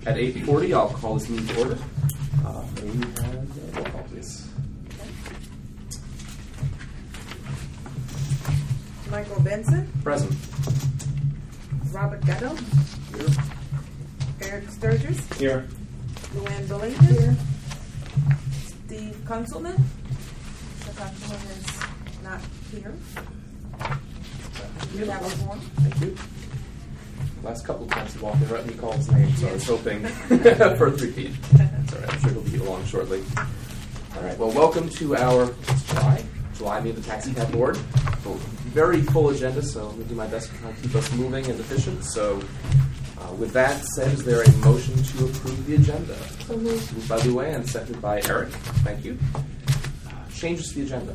At 8:40, I'll call this meeting to order. May we have roll call, please? Michael Benson. Present. Robert Gatto. Here. Eric Sturgis. Here. Luann Billington. Here. Steve Kunzelman. The Kunzelman is not here. You have a form. Thank you. Last couple of times he walked in right when he called his name, so I was hoping for a repeat. That's all right. I'm sure he'll be along shortly. All right. Well, welcome to our July meeting of the Taxi Cab Board. Very full agenda, so I'm going to do my best to try and keep us moving and efficient. So, with that said, is there a motion to approve the agenda? So moved by Luann, seconded by Eric. Thank you. Changes to the agenda.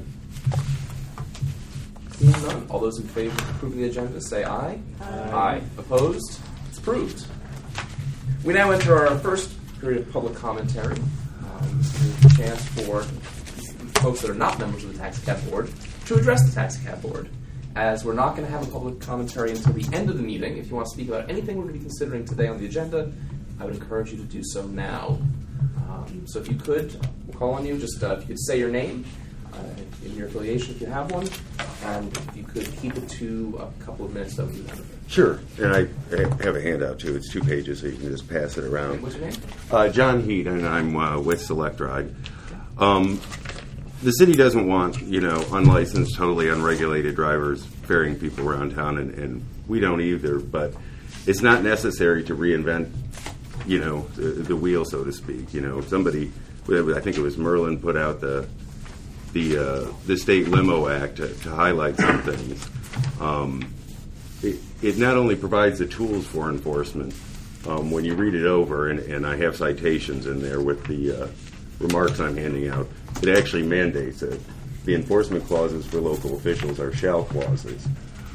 Seeing none. All those in favor of approving the agenda, say aye. Aye. Opposed? It's approved. We now enter our first period of public commentary. This is a chance for folks that are not members of the Taxi Cab Board to address the Taxi Cab Board. As we're not going to have a public commentary until the end of the meeting, if you want to speak about anything we're going to be considering today on the agenda, I would encourage you to do so now. So if you could, we'll call on you. Just if you could say your name, in your affiliation if you have one, and if you could keep it to a couple of minutes, that would be wonderful. Sure, and I have a handout too. It's 2 pages, so you can just pass it around. What's your name? John Heat, and I'm with Select Ride. The city doesn't want, unlicensed, totally unregulated drivers ferrying people around town, and we don't either. But it's not necessary to reinvent, the wheel, so to speak. Somebody, I think it was Merlin, put out the State Limo Act to highlight some things. It not only provides the tools for enforcement. When you read it over, and I have citations in there with the remarks I'm handing out, it actually mandates it. The enforcement clauses for local officials are shall clauses.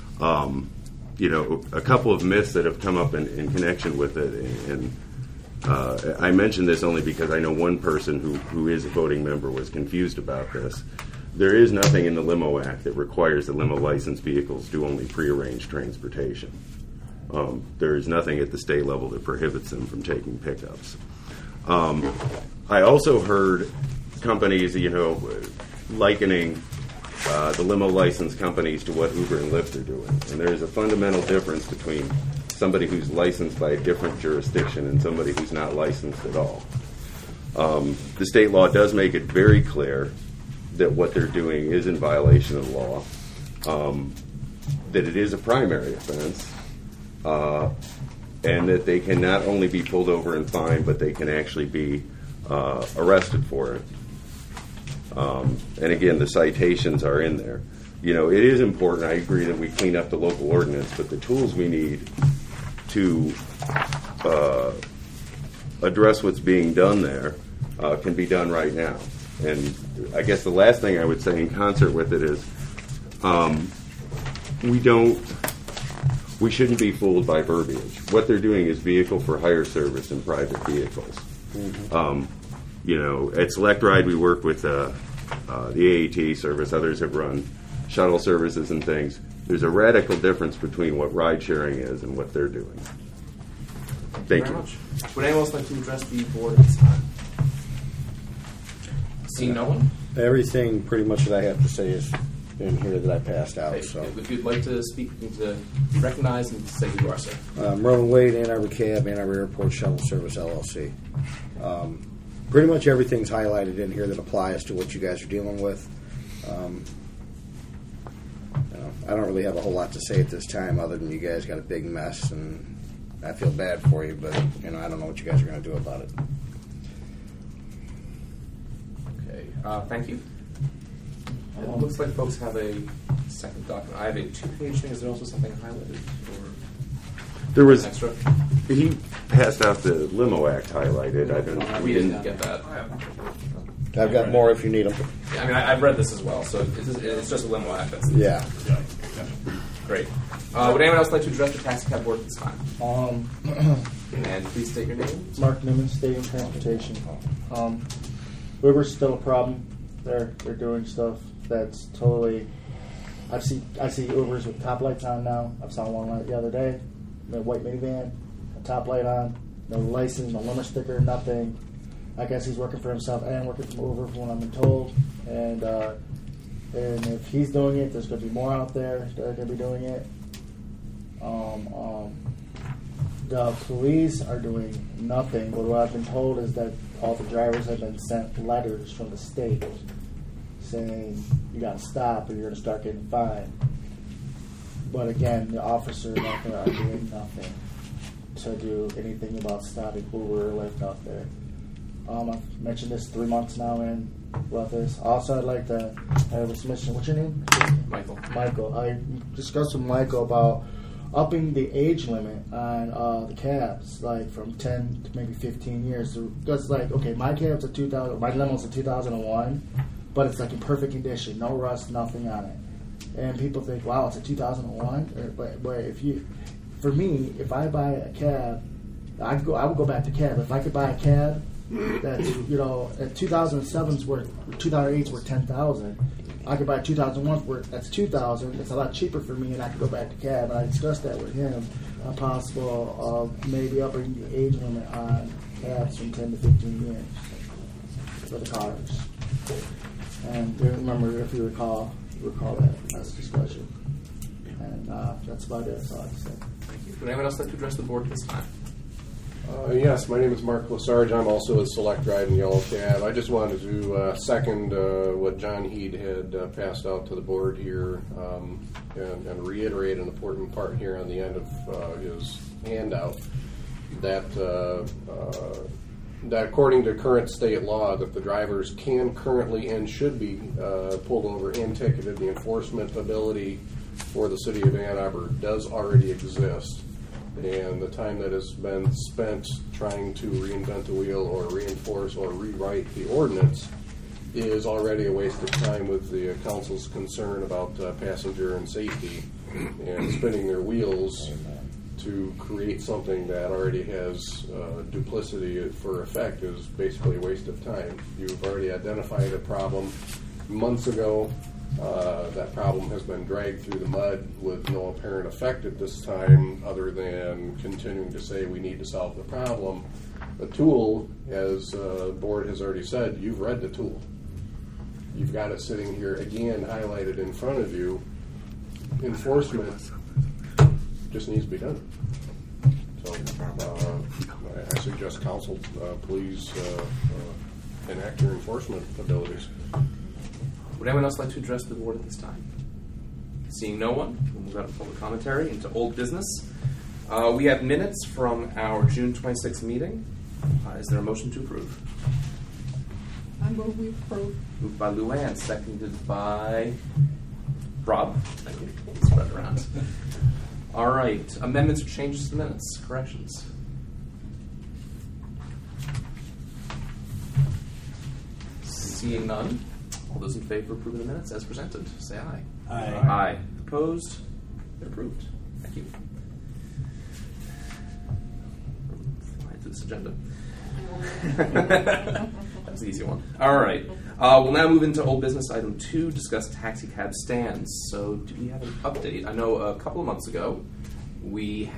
A couple of myths that have come up in connection with it, and I mention this only because I know one person who is a voting member was confused about this. There is nothing in the Limo Act that requires that limo licensed vehicles do only prearranged transportation. There is nothing at the state level that prohibits them from taking pickups. I also heard companies, likening the limo license companies to what Uber and Lyft are doing. And there is a fundamental difference between somebody who's licensed by a different jurisdiction and somebody who's not licensed at all. The state law does make it very clear that what they're doing is in violation of the law, that it is a primary offense, and that they can not only be pulled over and fined, but they can actually be arrested for it. And again, the citations are in there. It is important. I agree that we clean up the local ordinance, but the tools we need to address what's being done there can be done right now. And I guess the last thing I would say in concert with it is we shouldn't be fooled by verbiage. What they're doing is vehicle for hire service in private vehicles. Mm-hmm. At Select Ride, we work with the AAT service. Others have run shuttle services and things. There's a radical difference between what ride sharing is and what they're doing. Thank you. Very much. Would anyone else like to address the board at this time? Seeing no one? Everything pretty much that I have to say is in here that I passed out. Hey, So, if you'd like to speak, you need to recognize and say who you are, sir. Merlin Wade, Ann Arbor Cab, Ann Arbor Airport Shuttle Service, LLC. Pretty much everything's highlighted in here that applies to what you guys are dealing with. I don't really have a whole lot to say at this time other than you guys got a big mess, and I feel bad for you, but I don't know what you guys are going to do about it. Okay, thank you. It looks like folks have a second document. I have a 2-page thing. Is there also something highlighted? There was extra? He passed out the Limo Act highlighted. We didn't get that. I've got more if you need them. Yeah, I've read this as well, so it's just a Limo Act. Yeah. Great. Would anyone else like to address the Taxi Cab Board at this time? And please state your name. Mark Newman, State and Transportation. Uber's still a problem. They're doing stuff that's totally. I see Ubers with top lights on now. I saw one the other day, a white minivan, a top light on. no license, no limit sticker, nothing. I guess he's working for himself and working from Uber, from what I've been told. And if he's doing it, there's going to be more out there that are going to be doing it. The police are doing nothing, but what I've been told is that all the drivers have been sent letters from the state saying you got to stop or you're going to start getting fined. But again, the officers out there are doing nothing to do anything about stopping Uber or Lyft out there. I've mentioned this 3 months now in about this. Also, I'd like to have a submission. What's your name? Michael. Michael. I discussed with Michael about upping the age limit on the cabs, like from 10 to maybe 15 years. So that's like, okay, my cab's a 2000, my limo's a 2001, but it's like in perfect condition, no rust, nothing on it. And people think, wow, it's a 2001. But if you, for me, if I buy a cab, I would go back to cab. If I could buy a cab that's, at 2007's worth, 2008's worth 10,000. I could buy 2001 worth, that's 2,000. It's a lot cheaper for me, and I could go back to cab. And I discussed that with him, a possible of maybe upping the age limit on cabs from 10 to 15 years for the cars. And remember, if you recall that last discussion. And that's about it. That's all I can say. Thank you. Would anyone else like to address the board at this time? Yes, my name is Mark Lesarge. I'm also a select driving yellow cab. I just wanted to second what John Heed had passed out to the board here and reiterate an important part here on the end of his handout that according to current state law that the drivers can currently and should be pulled over and ticketed. The enforcement ability for the city of Ann Arbor does already exist. And the time that has been spent trying to reinvent the wheel or reinforce or rewrite the ordinance is already a waste of time with the council's concern about passenger and safety and spinning their wheels to create something that already has duplicity for effect is basically a waste of time. You've already identified a problem months ago. That problem has been dragged through the mud with no apparent effect at this time other than continuing to say we need to solve the problem. The tool, as the board has already said, you've read the tool. You've got it sitting here again highlighted in front of you. Enforcement just needs to be done. So I suggest council please enact your enforcement abilities. Would anyone else like to address the board at this time? Seeing no one, we'll move out of public commentary into old business. We have minutes from our June 26th meeting. Is there a motion to approve? I move we approve. Moved by Luann, seconded by Rob. Thank you. Spread around. All right. Amendments or changes to the minutes? Corrections? Seeing none. All those in favor of approving the minutes as presented, say aye. Aye. Aye. Opposed? They're approved. Thank you. Fly to this agenda. That was the easy one. All right. We'll now move into old business item 2, discuss taxi cab stands. So do we have an update? I know a couple of months ago we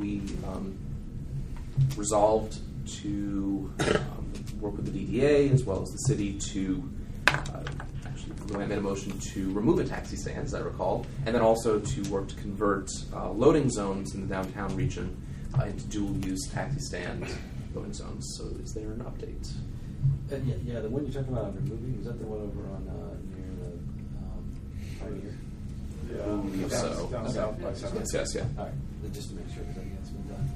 resolved to work with the DDA as well as the city to actually Luann made a motion to remove the taxi stands, I recall, and then also to work to convert loading zones in the downtown region into dual-use taxi stand loading zones. So is there an update? Yeah, the one you're talking about removing, was that the one over on near the Pioneer? I believe so. Down south by south. Yes, yeah. All right, just to make sure, because I think it's been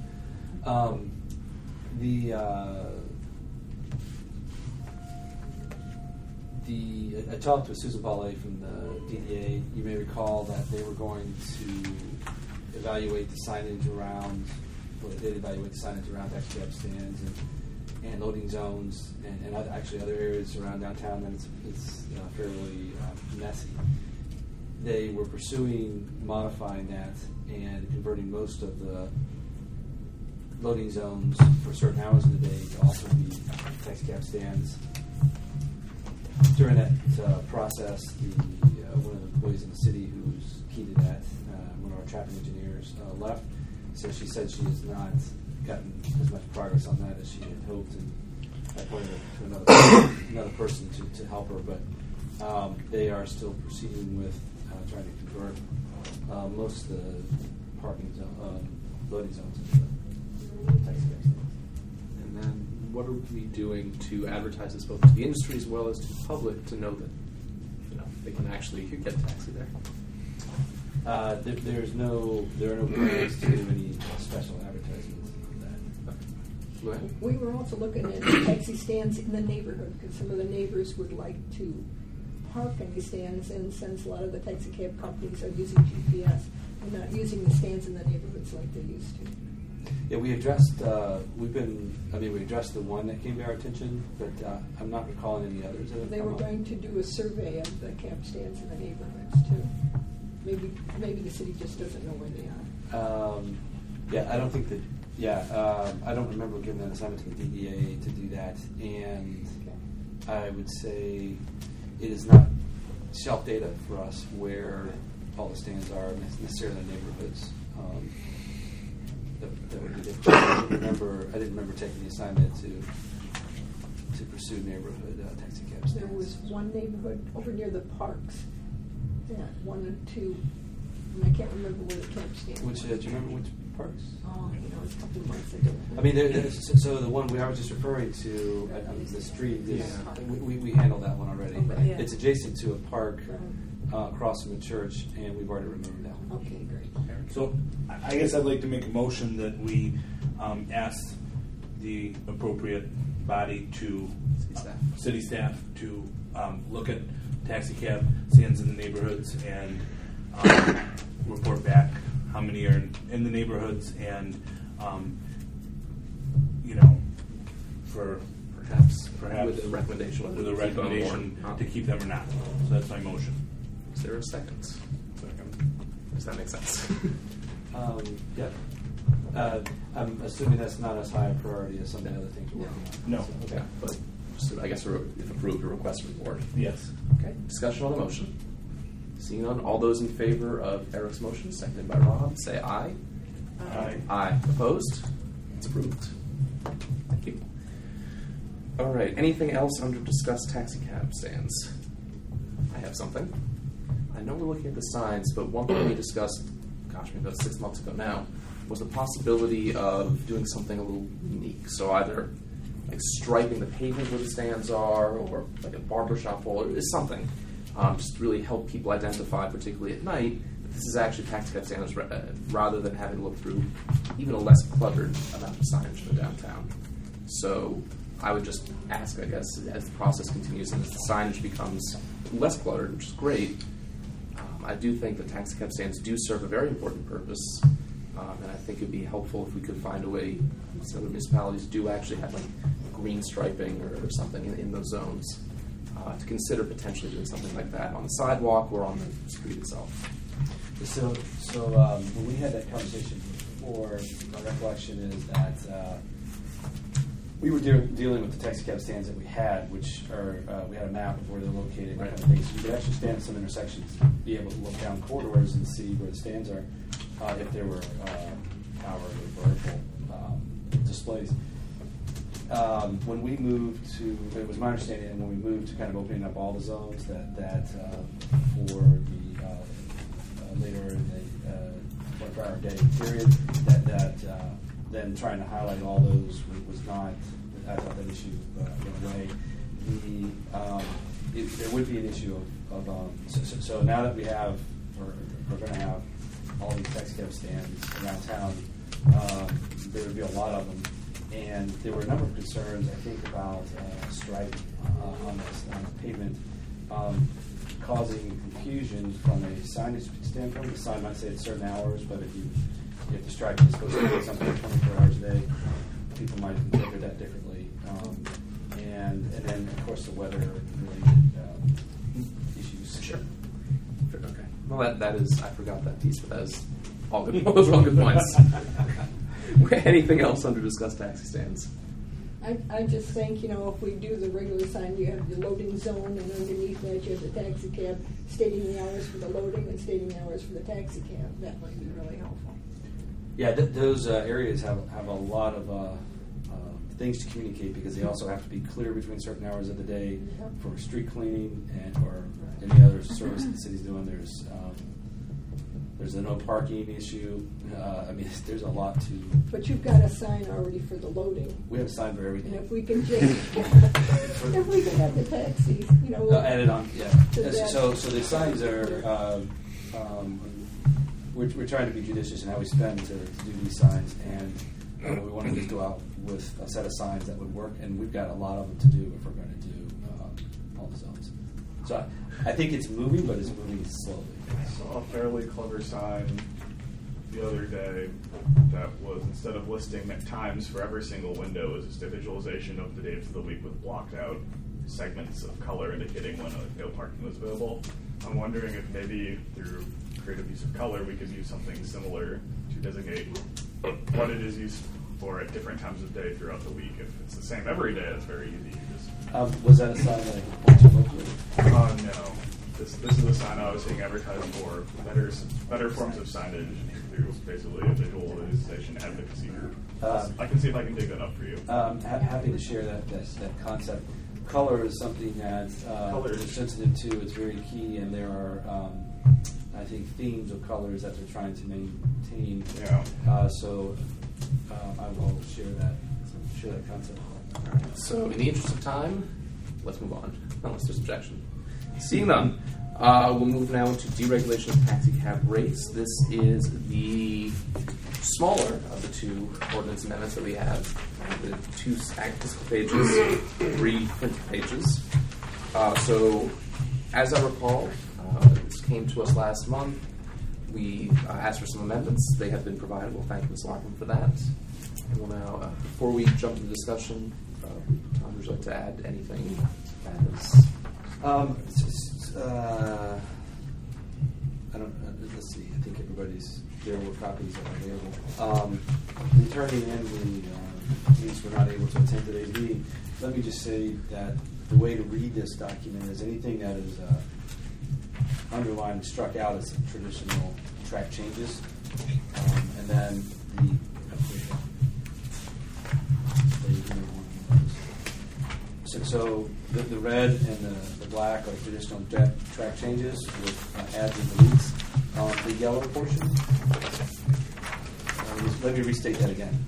done. I talked with Susan Paulay from the DDA. You may recall that they were going to evaluate the signage around, well, they did evaluate the signage around taxi cab stands and loading zones and actually other areas around downtown that it's fairly messy. They were pursuing modifying that and converting most of the loading zones for certain hours of the day to also be taxi cab stands. During that process, one of the employees in the city who's key to that, one of our traffic engineers, left. So she said she is not gotten as much progress on that as she had hoped, and I pointed her to another person to help her, but they are still proceeding with trying to convert most of the parking zone, loading zones into taxi cab stands. And then what are we doing to advertise this both to the industry as well as to the public to know that they can actually get a taxi there? There are no plans to do any special advertisements of that. Go ahead. We were also looking at taxi stands in the neighborhood because some of the neighbors would like to park in these stands, and since a lot of the taxi cab companies are using GPS, they're not using the stands in the neighborhoods like they used to. Yeah, we addressed. We addressed the one that came to our attention, but I'm not recalling any others that have They come were up. going to do a survey of the cab stands in the neighborhoods too. Maybe the city just doesn't know where they are. I don't think that. I don't remember giving that assignment to the DDA to do that, and I would say it is not shelf data for us where all the stands are necessarily in neighborhoods. That would be difficult. I didn't remember taking the assignment to pursue neighborhood taxi cab stands. There was one neighborhood over near the parks, one and two, and I can't remember where the cab stand was. Do you remember which parks? Oh, it's a couple of months ago. I mean, so the one I was just referring to on the street is we handled that one already. Okay. Yeah. It's adjacent to a park across from the church, and we've already removed that one. Okay, great. So I guess I'd like to make a motion that we ask the appropriate body to city staff to look at taxi cab stands in the neighborhoods and report back how many are in the neighborhoods and for perhaps with a recommendation to keep them or not. So that's my motion. Is there a second? Does that make sense? I'm assuming that's not as high a priority as some of the other things we're working on. No. So, okay. Yeah, but just, I guess if approved, a request from the board. Yes. Okay. Discussion on the motion. Seeing none, all those in favor of Eric's motion, seconded by Rob, say aye. Aye. Aye. Opposed? It's approved. Thank you. All right. Anything else under discuss taxi cab stands? I have something. I know we're looking at the signs, but one thing we discussed, maybe about 6 months ago now, was the possibility of doing something a little unique. So either like striping the pavement where the stands are, or like a barbershop pole, or something. Just really help people identify, particularly at night, that this is actually taxi cab stands rather than having to look through even a less cluttered amount of signage in the downtown. So I would just ask, I guess, as the process continues and as the signage becomes less cluttered, which is great, I do think that taxi cab stands do serve a very important purpose, and I think it would be helpful if we could find a way. Some other municipalities do actually have like green striping or something in those zones, to consider potentially doing something like that on the sidewalk or on the street itself. So when we had that conversation before, my recollection is that we were dealing with the taxi cab stands that we had, which are we had a map of where they're located, kind of things. So you could actually stand at some intersections, be able to look down corridors and see where the stands are, if there were power or vertical displays. When we moved to, it was my understanding, when we moved to kind of opening up all the zones, that for the later in the 24-hour day period, that then trying to highlight all those was not. I thought that issue went away. There would be an issue of so now that we're going to have all these taxi cab stands around town, there would be a lot of them. And there were a number of concerns, I think, about striping on the pavement, causing confusion from a signage standpoint. The sign might say at certain hours, but if the striping is supposed to be something 24 hours a day, people might interpret that differently. And then, of course, the weather-related issues. Sure. Okay. Well, that is, I forgot that piece, but that is all good. Those are all good points. Anything else under discuss taxi stands? I just think, if we do the regular sign, you have the loading zone, and underneath that you have the taxi cab stating the hours for the loading and stating the hours for the taxi cab. That might be really helpful. Yeah, those areas have a lot of things to communicate because they also have to be clear between certain hours of the day for street cleaning and or any other service the city's doing. There's a no parking issue. I mean, there's a lot to. But you've got a sign already for the loading. We have a sign for everything. And if we can just, if we can have the taxis, you know. Added on, yeah. So the signs are. We're trying to be judicious in how we spend to do these signs, and we want to just go out with a set of signs that would work, and we've got a lot of them to do if we're going to do all the zones. So I think it's moving, but it's moving slowly. Saw a fairly clever sign the other day that was, instead of listing times for every single window, is just a visualization of the days of the week with blocked out segments of color indicating when no parking was available. I'm wondering if maybe through creative use of color we could use something similar to designate what it is used for at different times of day throughout the week. If it's the same every day, it's very easy. Was that a sign that I could point you locally? No. This is a sign I was seeing advertised for better forms of signage through basically a visual visualization advocacy group. I can see if I can dig that up for you. Happy to share that concept. Color is something that we're sensitive to. It's very key, and there are, I think, themes of colors that they're trying to maintain. Yeah. So I will share that concept. All right. So in the interest of time, let's move on, unless there's objection. Seeing none, we'll move now into deregulation of taxi cab rates. This is the smaller of the two ordinance amendments that we have. The 2 statistical pages, 3 printed pages. So, as I recall, this came to us last month. We asked for some amendments. They have been provided. We'll thank Ms. Lockman for that. And we'll now, before we jump into discussion, Tom, would you like to add anything? I don't. Let's see. I think there were copies that are available. Returning in the means we're not able to attend today's meeting. Let me just say that the way to read this document is anything that is underlined and struck out as traditional track changes, and then So the red and the black are traditional track changes with adds and deletes. The yellow portion, let me restate that again.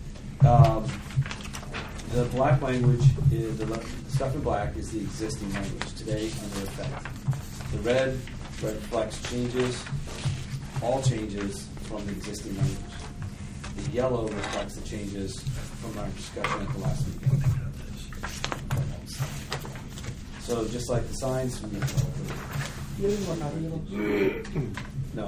The black language is the stuff in black is the existing language today under effect. The red reflects all changes from the existing language. The yellow reflects the changes from our discussion at the last meeting. So just like the signs, we need no.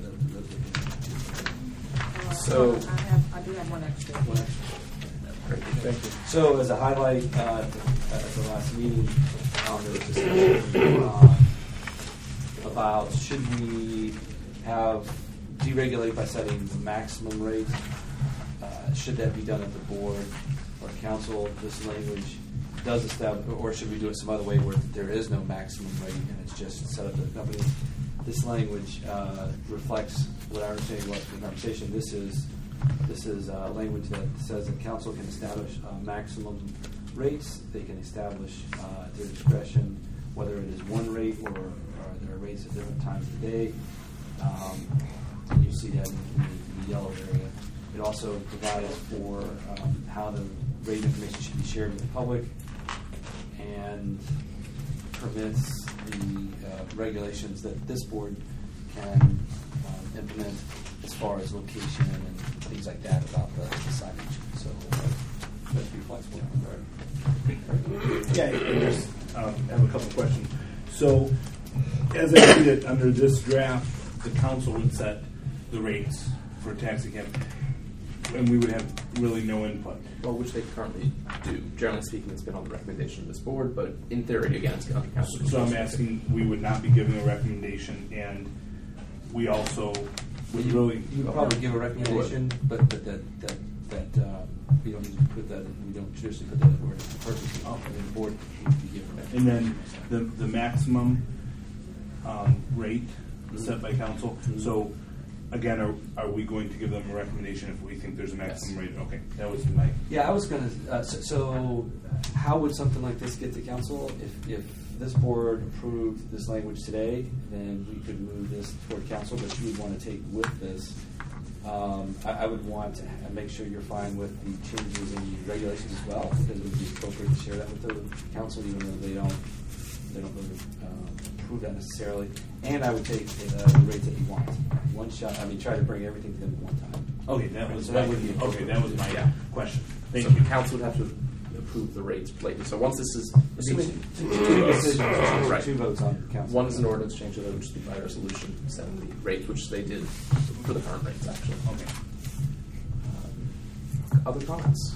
So I do have one extra. Great, thank you. So as a highlight at the last meeting, there was discussion about should we have deregulate by setting the maximum rate? Should that be done at the board or council? This language does establish, or should we do it some other way where there is no maximum rate and it's just set up to the company? This language reflects what I understand was the conversation. This is language that says that council can establish maximum rates. They can establish at their discretion whether it is one rate or there are rates at different times of the day. And you see that in the yellow area. It also provides for how the rate information should be shared with the public and permits the regulations that this board can implement as far as location and things like that about the signage. So let's be flexible. Yeah, I just have a couple of questions. So, as I see it, under this draft, the council would set the rates for taxi cab, and we would have really no input. Well, which they currently do. Generally speaking, it's been on the recommendation of this board, but in theory, again, it's under council. So I'm asking, we would not be giving a recommendation, and we also would really... You would probably give a recommendation, but that we don't need to put that. We don't traditionally put that in order. Purpose of the board would be given. And then the maximum rate set by council. So again, are we going to give them a recommendation if we think there's a maximum rate? Okay, that was my. Yeah, I was going to. So, how would something like this get to council? If this board approved this language today, then we could move this toward council. But you would want to take with this. I would want to make sure you're fine with the changes in regulations as well, because it would be appropriate to share that with the council, even though they don't really approve that necessarily. And I would take the rates that you want. One shot. I mean, try to bring everything to them at one time. Okay, that was So that would be that was my Yeah. question. Thank So you. the council would have to approve the rates later. So once this is assuming Two votes. decisions, Right. two votes on council. One is an ordinance change, the other would just be by resolution setting the rates, which they did for the current rates, actually. Okay. Other comments?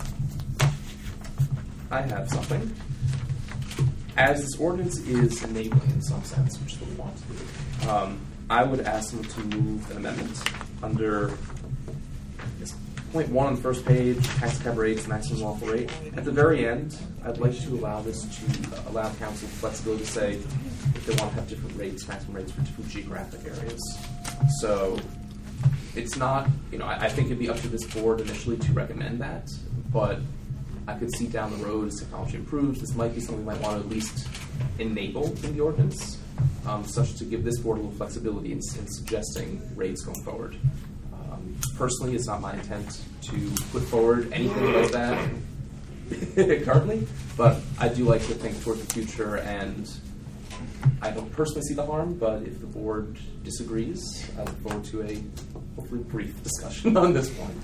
I have something. As this ordinance is enabling in some sense, which is what we want to do, I would ask them to move an amendment under point 1 on the first page, tax cap rates, maximum lawful rate. At the very end, I'd like to allow this to allow council flexibility to say if they want to have different rates, maximum rates for different geographic areas. So it's not, I think it'd be up to this board initially to recommend that, but I could see down the road as technology improves, this might be something we might want to at least enable in the ordinance, such to give this board a little flexibility in suggesting rates going forward. Personally, it's not my intent to put forward anything like that currently, but I do like to think toward the future, and I don't personally see the harm, but if the board disagrees, I look forward to a hopefully brief discussion on this point.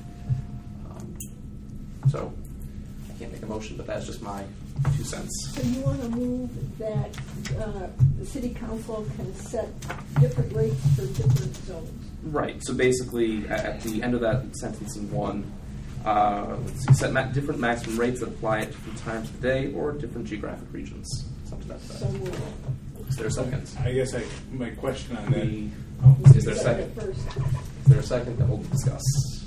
So I can't make a motion, but that's just my 2 cents. So you want to move that the city council can set different rates for different zones? Right. So basically, at the end of that sentence in 1, let's see, set different maximum rates that apply at different times of the day or different geographic regions. Something like that. So we'll Is there a second? I guess my question on that. Is there a second? first. Is there a second? Then we'll discuss.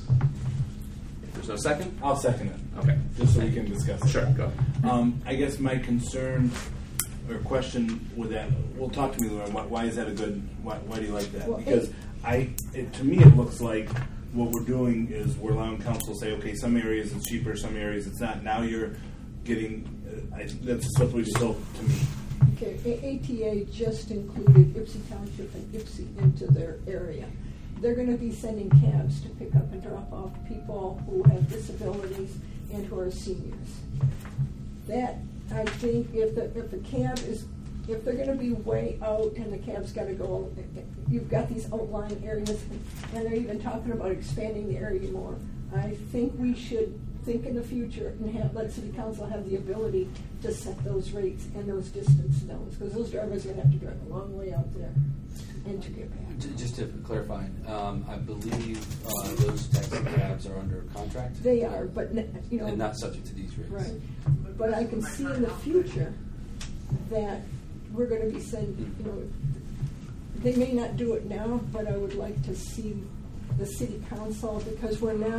If there's no second, I'll second it. okay. Just so we can discuss it. Sure, go. I guess my concern or question with that, well, talk to me, Lauren. Why is that a good? Why do you like that? Well, Because to me, it looks like what we're doing is we're allowing council to say, okay, some areas it's cheaper, some areas it's not. Now you're getting that's a slippery slope to me. Okay, ATA just included Ypsi Township and Ypsi into their area. They're going to be sending cabs to pick up and drop off people who have disabilities and who are seniors. That, I think, if the cab is, if they're going to be way out and the cab's got to go, you've got these outlying areas, and they're even talking about expanding the area more. I think we should think in the future and let city council have the ability to set those rates and those distance zones, because those drivers are going to have to drive a long way out there and to get back. Just to clarify, I believe those taxi cabs are under contract. They are, but and not subject to these rates. right. But I can see in the future that we're going to be sending. They may not do it now, but I would like to see the city council, because we're not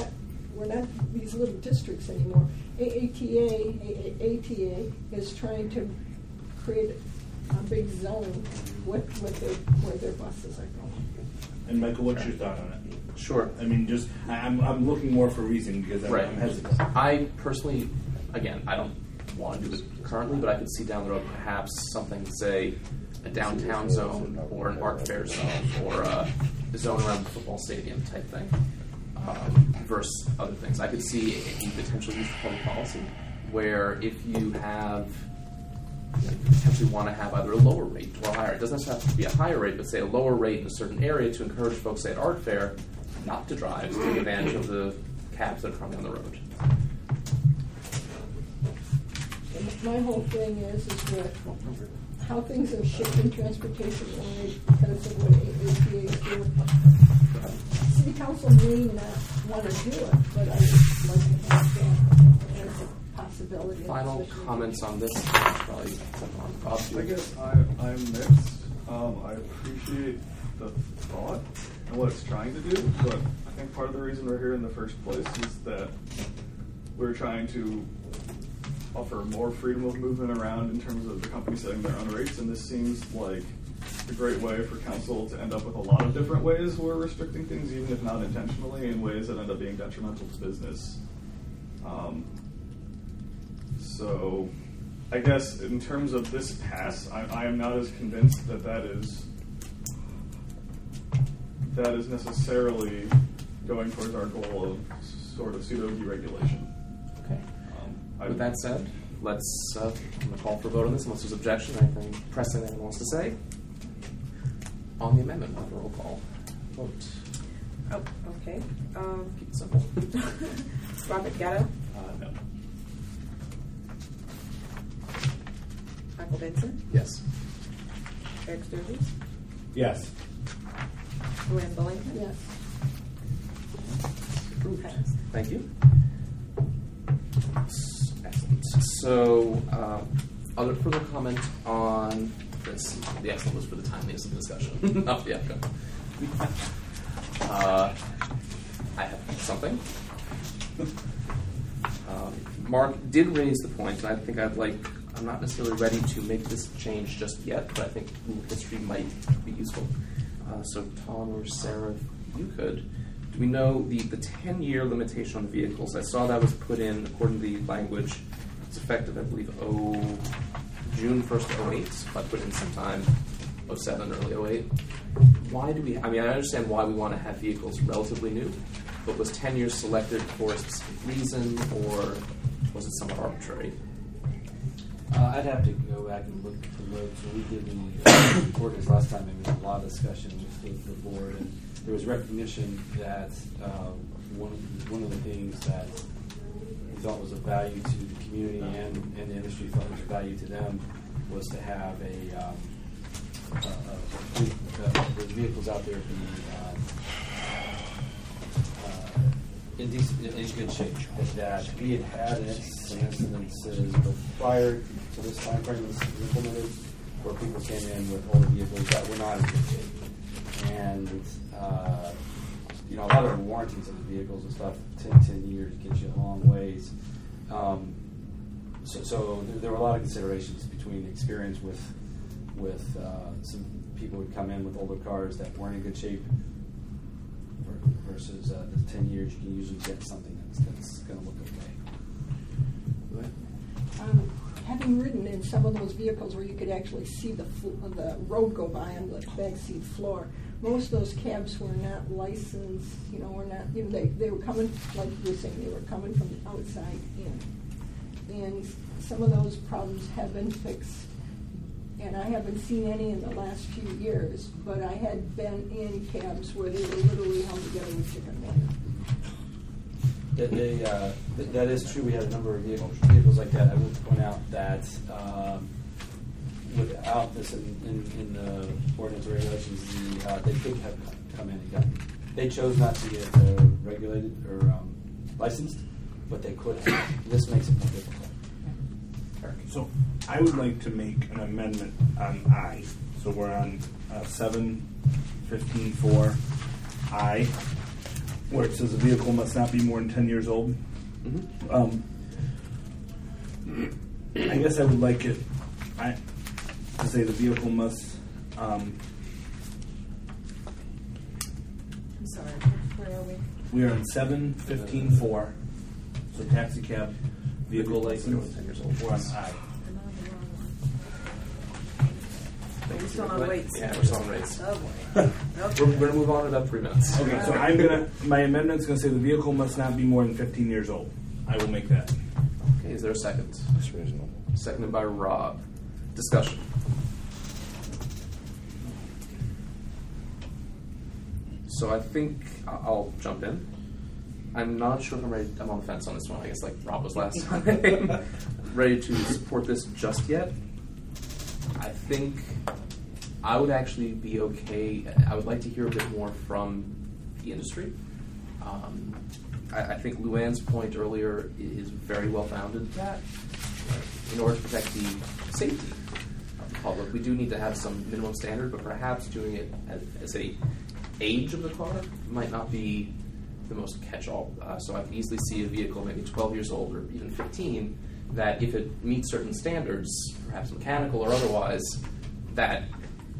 these little districts anymore. ATA is trying to create a big zone where their buses are going. And Michael, what's your thought on it? Sure. I mean, just I'm looking more for reason because Right. I'm hesitant. I personally, again, I don't want to do it currently, but I could see down the road perhaps something, say, a downtown zone or an art fair zone or a zone around the football stadium type thing versus other things. I could see a potential use of public policy where if you have, you potentially want to have either a lower rate or a higher. It doesn't have to be a higher rate, but say a lower rate in a certain area to encourage folks, say at art fair, not to drive, to take advantage of the cabs that are coming on the road. And my whole thing is that how things have shifted in transportation because of what ATA is doing. City council may not want to do it, but I would like to have that as a possibility. Final comments on this? Probably something on Bob. I guess I'm mixed. I appreciate the thought and what it's trying to do, but I think part of the reason we're here in the first place is that we're trying to offer more freedom of movement around in terms of the company setting their own rates, and this seems like a great way for council to end up with a lot of different ways we're restricting things, even if not intentionally, in ways that end up being detrimental to business. So I guess in terms of this pass, I am not as convinced that is necessarily going towards our goal of sort of pseudo-deregulation. Okay. With that said, let's I'm going to call for a vote on this unless there's objection, anything pressing anyone wants to say. On the amendment, we'll have a roll call vote. Oh, okay. Keep it simple. Robert Gatto, No. Michael Benson, Yes. Eric Sturgis, Yes. Luann Billington. Yes. Approved. Thank you. Excellent. So, other further comment on this? The excellent was for the timeliness of the discussion. Oh, yeah, go. I have something. Mark did raise the point, and I think I'm not necessarily ready to make this change just yet, but I think history might be useful. So Tom or Sarah, if you could, do we know the 10-year limitation on vehicles? I saw that was put in, according to the language, it's effective, I believe, June 1st, 08. I put in sometime 07, early 08. Why do we, I understand why we want to have vehicles relatively new, but was 10 years selected for a specific reason, or was it somewhat arbitrary? I'd have to go back and look at the notes. When we did the ordinance last time, there was a lot of discussion with the board, and there was recognition that one of the things that we thought was of value to the community and the industry thought was of value to them was to have the vehicles out there be in good shape. That we had some instances, but prior to this time frame was implemented, where people came in with older vehicles that were not in good shape. And a lot of the warranties of the vehicles and stuff, 10 years gets you a long ways. So there were a lot of considerations between experience with some people who come in with older cars that weren't in good shape versus the 10 years you can usually get something that's going to look okay. Having ridden in some of those vehicles where you could actually see the road go by on the backseat floor, most of those cabs were not licensed. They were coming, like you were saying, they were coming from the outside in, and some of those problems have been fixed. And I haven't seen any in the last few years, but I had been in cabs where they were literally held together with chicken wire. That is true. We had a number of vehicles like that. I would point out that without this in the ordinance or regulations, they could have come in and gotten. They chose not to get regulated or licensed, but they could have. This makes it more difficult. So I would like to make an amendment on I. So we're on 7:15:4 I, where it says the vehicle must not be more than 10 years old. Mm-hmm. I guess I would like it to say the vehicle must. I'm sorry, where are we? We are on 7:15:4. So taxi cab vehicle license. 10 years old. We're on I. I'm on the wrong one. We're still on rates. Yeah, we're still on rates. Oh boy. Okay. We're going to move on in about 3 minutes. Okay, so my amendment's going to say the vehicle must not be more than 15 years old. I will make that. Okay, is there a second? That's reasonable. Seconded by Rob. Discussion. So I think I'll jump in. I'm not sure if I'm ready. I'm on the fence on this one. I guess like Rob was last time. Ready to support this just yet. I think I would actually be okay. I would like to hear a bit more from the industry. I think Luann's point earlier is very well founded that in order to protect the safety of the public, we do need to have some minimum standard, but perhaps doing it as a age of the car might not be the most catch-all. So I can easily see a vehicle maybe 12 years old or even 15 that if it meets certain standards, perhaps mechanical or otherwise, that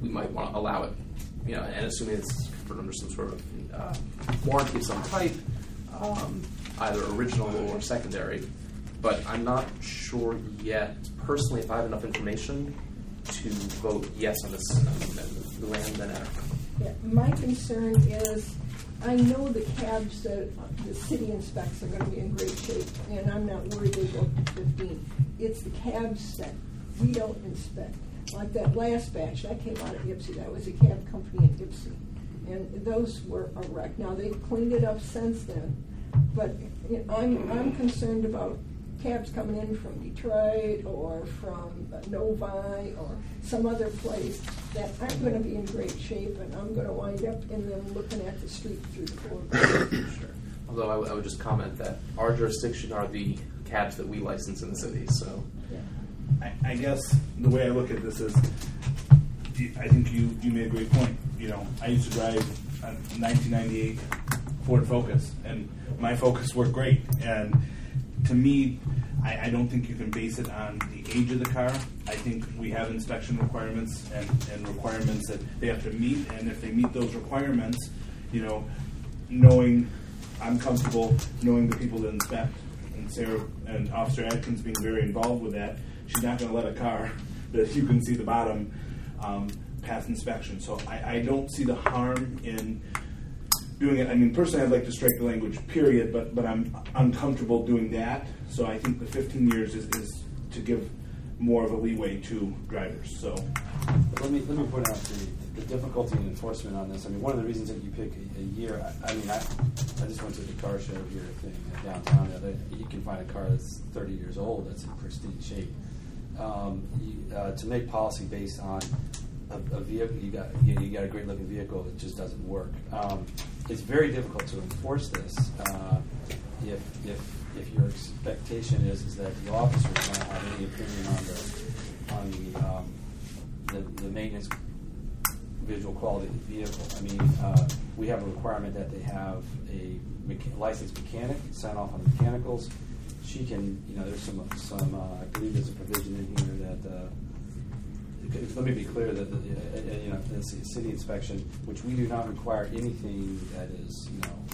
we might want to allow it, and assuming it's covered under some sort of warranty of some type, either original or secondary. But I'm not sure yet, personally, if I have enough information to vote yes on this Luann Van Acker. Yeah, my concern is, I know the cabs that the city inspects are going to be in great shape, and I'm not worried they go up to 15. It's the cabs that we don't inspect. Like that last batch, that came out of Ypsi. That was a cab company in Ypsi. And those were a wreck. Now, they've cleaned it up since then, but I'm concerned about cabs coming in from Detroit or from Novi or some other place that aren't going to be in great shape, and I'm going to wind up in them looking at the street through the floor. Sure. Although I would just comment that our jurisdiction are the cabs that we license in the city, so. Yeah. I guess the way I look at this is, I think you made a great point. I used to drive a 1998 Ford Focus, and my Focus worked great. And to me, I don't think you can base it on the age of the car. I think we have inspection requirements and requirements that they have to meet, and if they meet those requirements, knowing I'm comfortable knowing the people that inspect, and Sarah and Officer Atkins being very involved with that, she's not going to let a car that you can see the bottom pass inspection. So I don't see the harm in doing it. I mean, personally, I'd like to strike the language, period, but I'm uncomfortable doing that. So I think the 15 years is to give more of a leeway to drivers. So let me point out the difficulty in enforcement on this. I mean, one of the reasons that you pick a year, I just went to the car show here thing downtown the other day. You can find a car that's 30 years old that's in pristine shape. To make policy based on a vehicle, you got a great looking vehicle that just doesn't work. It's very difficult to enforce this if your expectation is that the officer is going to have any opinion on the maintenance, visual quality of the vehicle. I mean, we have a requirement that they have a licensed mechanic sign off on the mechanicals. She can, there's some I believe there's a provision in here that. Let me be clear that the city inspection, which we do not require anything that is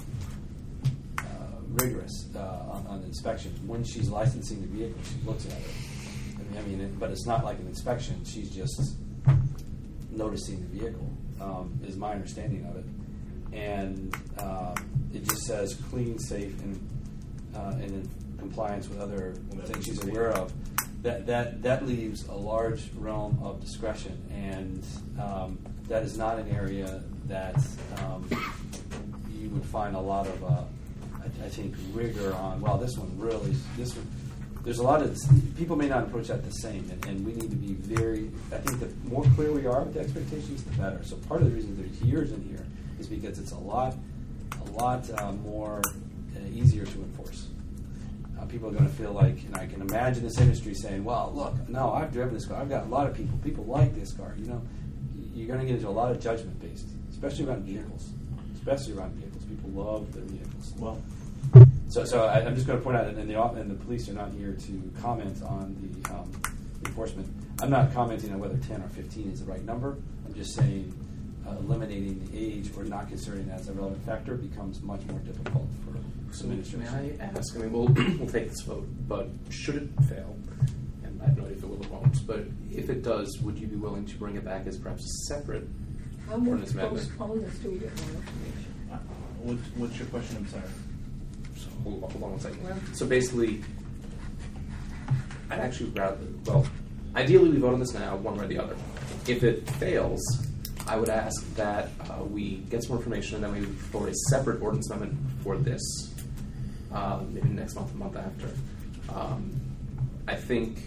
rigorous on the inspection. When she's licensing the vehicle, she looks at it. But it's not like an inspection. She's just noticing the vehicle. Is my understanding of it, and it just says clean, safe, and in compliance with other things she's aware of. That leaves a large realm of discretion, and that is not an area that you would find a lot of, I think, rigor on. Well, this one. There's a lot of people may not approach that the same, and we need to be very. I think the more clear we are with the expectations, the better. So part of the reason there's years in here is because it's a lot more easier to enforce. People are going to feel like, and I can imagine this industry saying, well, look, no, I've driven this car. I've got a lot of people like this car. You're going to get into a lot of judgment based, especially around vehicles. People love their vehicles. Well, so I'm just going to point out, and the police are not here to comment on the enforcement. I'm not commenting on whether 10 or 15 is the right number. I'm just saying eliminating the age or not considering it as a relevant factor becomes much more difficult for some administration. May I ask? I mean, we'll take this vote, but should it fail, and I have no idea if it will or won't, but if it does, would you be willing to bring it back as perhaps a separate I'm going ordinance to amendment? postpone this till we get more information. what's your question? I'm sorry. So hold on 1 second. So basically, I'd actually ideally we vote on this now, one way or the other. If it fails, I would ask that we get some more information and then we vote a separate ordinance amendment for this, maybe next month, the month after. I think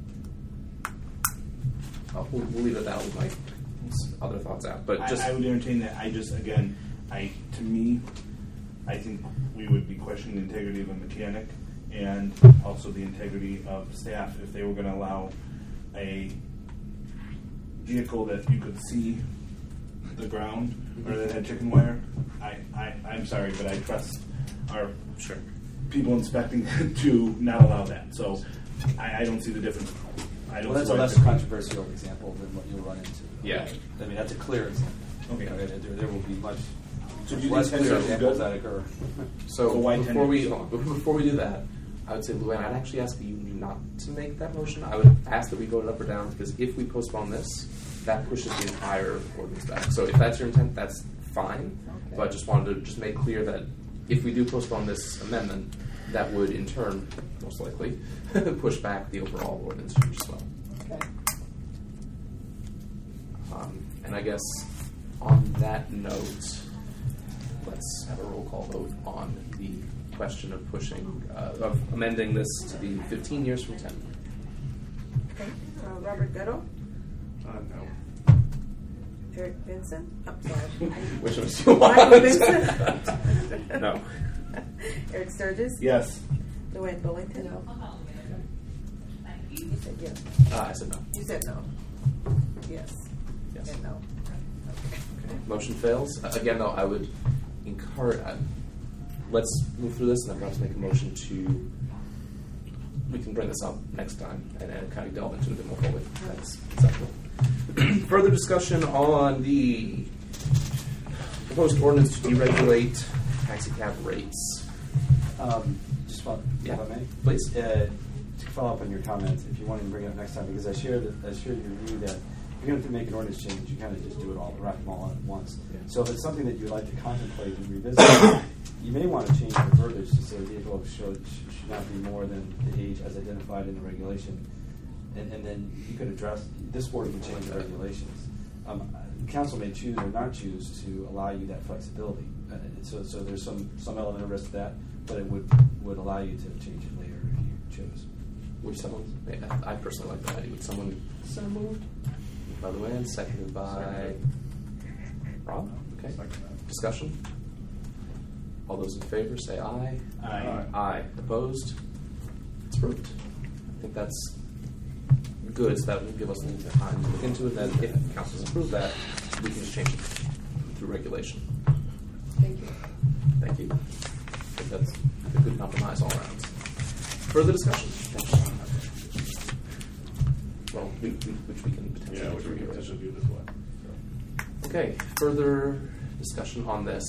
we'll leave it at that with my other thoughts out. But I would entertain that. To me, I think we would be questioning the integrity of a mechanic and also the integrity of staff if they were going to allow a vehicle that you could see the ground or that had chicken wire. I'm sorry, but I trust our people inspecting to not allow that. So I don't see the difference. I don't. Well, that's see a why less 15. controversial example than what you'll run into. Yeah. I mean, that's a clear example. Okay. There will be much So do you less think 10 clear is examples good? that occur. So why 10 before we years? before we do that, I would say, Luann, I'd actually ask you not to make that motion. I would ask that we vote it up or down, because if we postpone this, that pushes the entire ordinance back. So if that's your intent, that's fine. Okay. But I just wanted to just make clear that if we do postpone this amendment, that would in turn, most likely, push back the overall ordinance change as well. Okay. And I guess on that note, let's have a roll call vote on the question of pushing, of amending this to be 15 years from 10. Okay. Robert Gutto, No. Eric Benson. I'm sorry. Which of us you want? Michael Benson. No. Eric Sturgis. Yes. Luann Bullington. No. You said yes. I said no. You said no. Yes. Yes. And no. Okay. Motion fails. Again, though, I would encourage. Let's move through this, and then perhaps make a motion to. We can bring this up next time and kind of delve into it a bit more fully. That's acceptable. Further discussion on the proposed ordinance to deregulate taxi cab rates. Just follow, Yeah. if I may. Please. To follow up on your comment, if you want to bring it up next time, because I share your view that if you're going to make an ordinance change, you kind of just do it all, wrap them all on at once. Yeah. So if it's something that you'd like to contemplate and revisit, you may want to change the verbiage to say the vehicle should not be more than the age as identified in the regulation. And then you could address, this board can change the regulations. Council may choose or not choose to allow you that flexibility. So there's some element of risk to that, but it would allow you to change it later if you chose. Would someone? I personally like that idea. Would someone? So moved. By the way, and seconded by Rob. Okay. Discussion. All those in favor say aye. Aye. Aye. Opposed? It's approved. I think that's good. So that will give us a little bit of time to look into it. Then, if council's approved that, we can just change it through regulation. Thank you. Thank you. I think that's a good compromise all around. Further discussion? Well, which we can potentially Yeah, which we review. can potentially do this way. Okay, further discussion on this.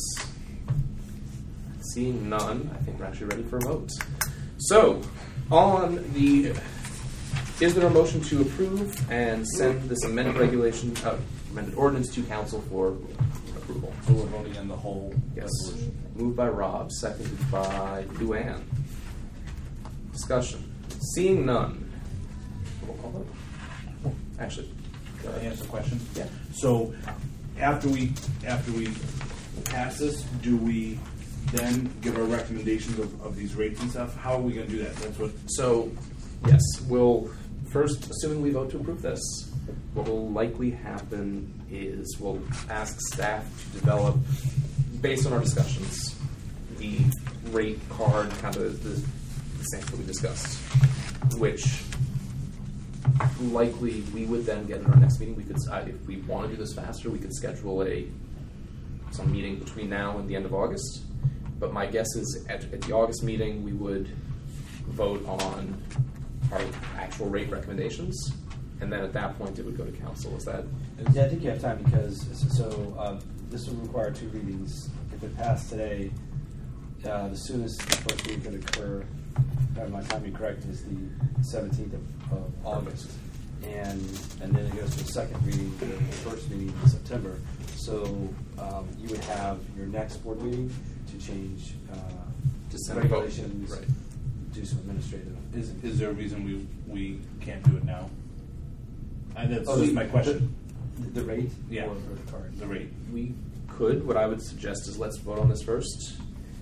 Seeing none, I think we're actually ready for a vote. So, on the, is there a motion to approve and send this amended regulation, amended ordinance to council for approval? So we're voting on the whole Yes. resolution. Moved by Rob, seconded by Luann. Discussion. Seeing none. Roll call vote. Actually, Can I answer the question? Yeah. So after we pass this, do we then give our recommendations of these rates and stuff? How are we going to do that? That's what. So, yes, we'll first, assuming we vote to approve this, what will likely happen is we'll ask staff to develop, based on our discussions, the rate card, kind of the things that we discussed, which likely we would then get in our next meeting. We could, if we want to do this faster, we could schedule some meeting between now and the end of August. But my guess is at the August meeting, we would vote on our actual rate recommendations, and then at that point, it would go to council. Is that? Yeah, I think you have time because this will require 2 readings. If it passed today, the soonest the first reading could occur, if my timing correct, is the 17th of August, and then it goes to the second reading, the first meeting in September. So you would have your next board meeting to change December regulations, right. do some administrative. Is there a reason we can't do it now? That's Oh, just my question. The rate? Yeah. Or the card? The rate. We could. What I would suggest is let's vote on this first.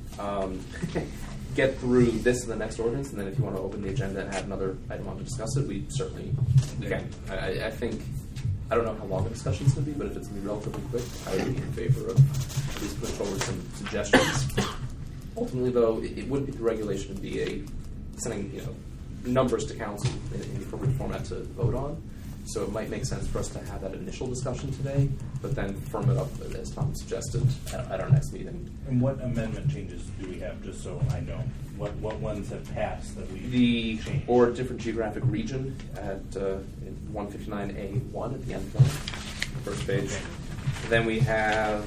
Get through this in the next ordinance, and then if you want to open the agenda and have another item on to discuss it, we certainly can. I think, I don't know how long the discussion is going to be, but if it's going to be relatively quick, I would be in favor of at least putting forward some suggestions. Ultimately, though, it wouldn't be the regulation; it'd be sending numbers to council in the appropriate format to vote on. So it might make sense for us to have that initial discussion today, but then firm it up, as Tom suggested, at our next meeting. And what amendment changes do we have, just so I know? What ones have passed that we changed? Or different geographic region at 159A1 at the end of the first page. Then we have,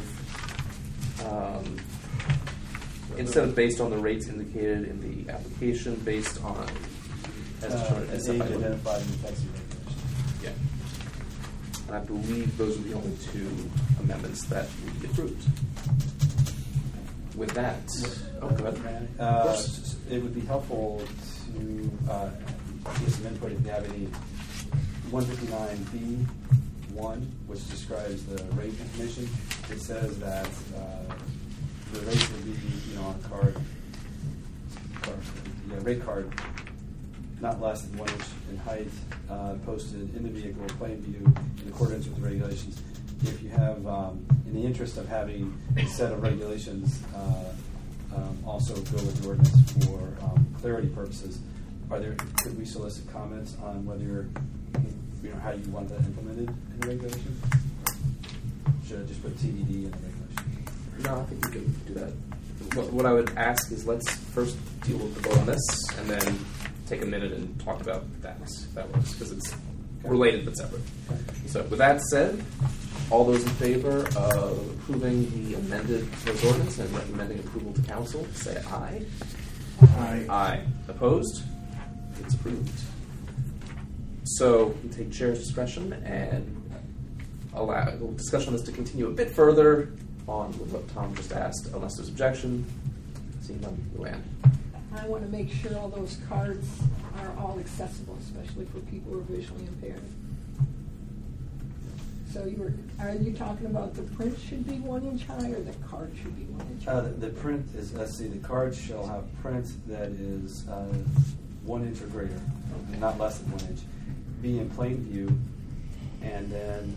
instead of based on the rates indicated in the application, based on as determined as age identified in the taxi regulations. Yeah. And I believe those are the only two amendments that we approved. With that, go ahead. Of course. It would be helpful to get some input if you have any 159B1, which describes the rate information. It says that the rates will be, on a rate card, not less than 1 inch in height, posted in the vehicle, plain view, in accordance with the regulations. If you have, in the interest of having a set of regulations, also go with the ordinance for clarity purposes, could we solicit comments on whether, how you want that implemented in the regulation? Should I just put TBD in the regulation? No, I think we can do that. What I would ask is let's first deal with the vote on this, and then take a minute and talk about that, if that works, because it's related but separate. So with that said, all those in favor of approving the amended proposed ordinance and recommending approval to council, say aye. Aye. Aye. Opposed? It's approved. So we take chair's discretion and allow discussion on this to continue a bit further on with what Tom just asked, unless there's objection. Seeing none, Luann. I want to make sure all those cards are all accessible, especially for people who are visually impaired. So are you talking about the print should be 1 inch high, or the card should be 1 inch high? The print is, the card shall have print that is 1 inch or greater, not less than 1 inch. Be in plain view, and then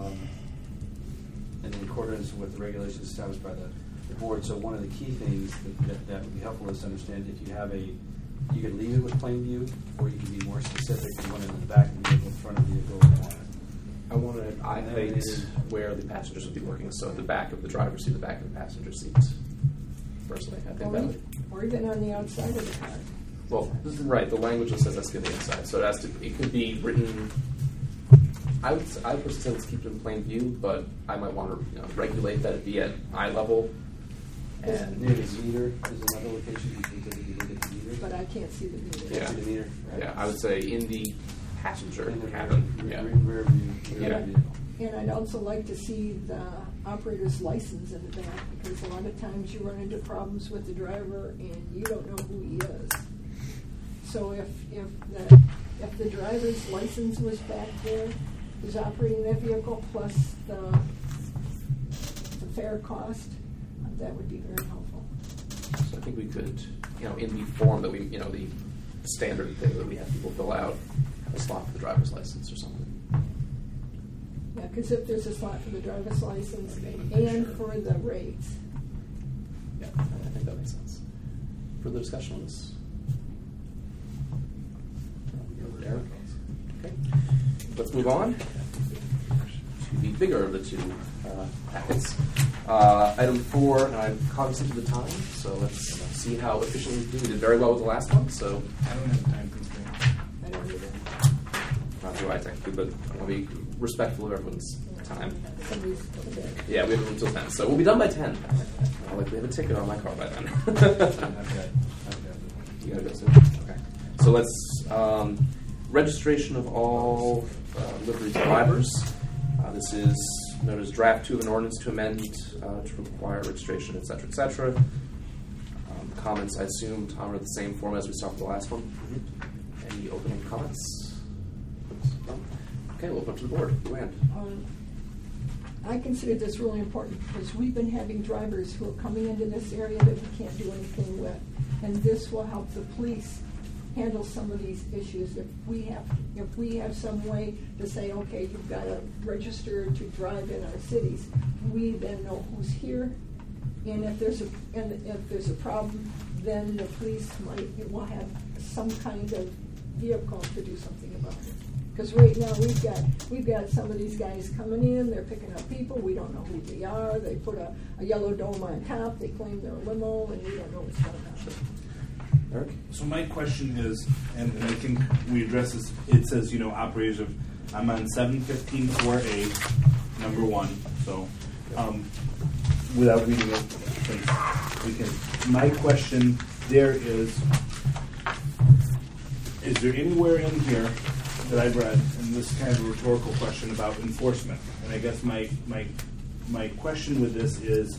in accordance with the regulations established by the board. So one of the key things that would be helpful is to understand if you have you can leave it with plain view, or you can be more specific and want it in the back of the vehicle, front of the vehicle, I wanted an eye height where the passengers would be working, so at the back of the driver's seat, the back of the passenger seat. Personally, I think that would. Or even on the outside of the car. Well, right. The language that says that's going to be inside, so it could be written. I personally say let's keep it in plain view, but I might want to regulate that it be at eye level. And near the meter is another location you can typically look at the meter. But I can't see the meter. Yeah. See the meter? Right. Yeah, I would say in the passenger cabin. Rear view. And I'd also like to see the operator's license in the back, because a lot of times you run into problems with the driver and you don't know who he is. So if the driver's license was back there, who's operating that vehicle, plus the fair cost, that would be very helpful. So I think we could, in the form that we, the standard thing that we have people fill out, have a slot for the driver's license or something. Yeah, because if there's a slot for the driver's license and for the rates. Yeah, I think that makes sense. Further discussion on this? Okay. Let's move on to the bigger of the two packets. Item 4, and I'm cognizant of the time, so let's see how efficiently we do. We did very well with the last one, so I don't have time constraints. I don't either. not do I technically, but I want to be respectful of everyone's time. Somebody's over there. Yeah, we have until 10, so we'll be done by 10. I like we have a ticket on my car by then. You gotta go soon? Okay. So let's, registration of all livery drivers. This is known as draft 2 of an ordinance to amend to require registration, et cetera, et cetera. Comments, I assume, Tom, are the same form as we saw for the last one. Any opening comments? No? Okay, we'll open up to the board. Luann. I consider this really important because we've been having drivers who are coming into this area that we can't do anything with, and this will help the police handle some of these issues. If we have some way to say, okay, you've got to register to drive in our cities, we then know who's here, and if there's a problem, then the police will have some kind of vehicle to do something about it. Because right now we've got some of these guys coming in. They're picking up people. We don't know who they are. They put a yellow dome on top. They claim they're a limo, and we don't know what's going on. Eric? So my question is, and I think we address this, it says, operators of, I'm on 715.4A, number 1, so without reading it, my question there is there anywhere in here that I've read, and this is kind of a rhetorical question about enforcement, and I guess my question with this is,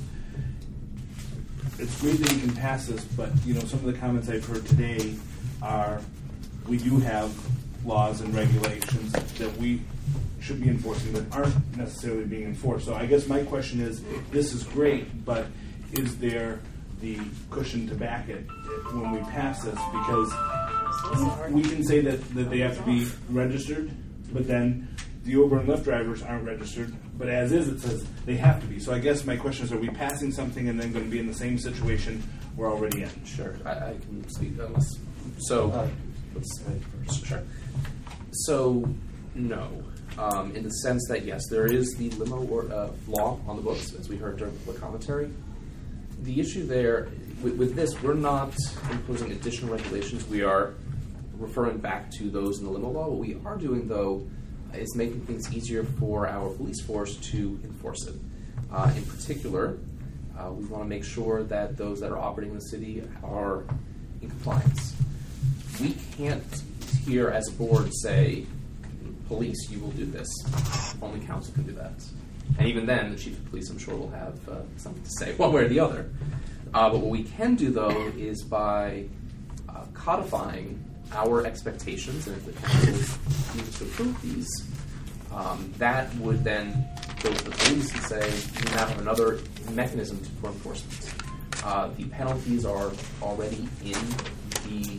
it's great that you can pass this, but some of the comments I've heard today are we do have laws and regulations that we should be enforcing that aren't necessarily being enforced. So I guess my question is, this is great, but is there the cushion to back it when we pass this? Because we can say that they have to be registered, but then the Uber and Lyft drivers aren't registered, but as is, it says they have to be. So I guess my question is, are we passing something and then going to be in the same situation we're already in? Sure, I can speak on this. So, let's first. Sure. So, no. In the sense that, yes, there is the limo law on the books, as we heard during the commentary. The issue there, with this, we're not imposing additional regulations. We are referring back to those in the limo law. What we are doing, though, is making things easier for our police force to enforce it. In particular, we want to make sure that those that are operating in the city are in compliance. We can't here as a board say, police, you will do this. Only council can do that. And even then, the chief of police, I'm sure, will have something to say one way or the other. But what we can do, though, is by codifying our expectations, and if the council needs to approve these, that would then go to the police and say, you now have another mechanism for enforcement. The penalties are already in the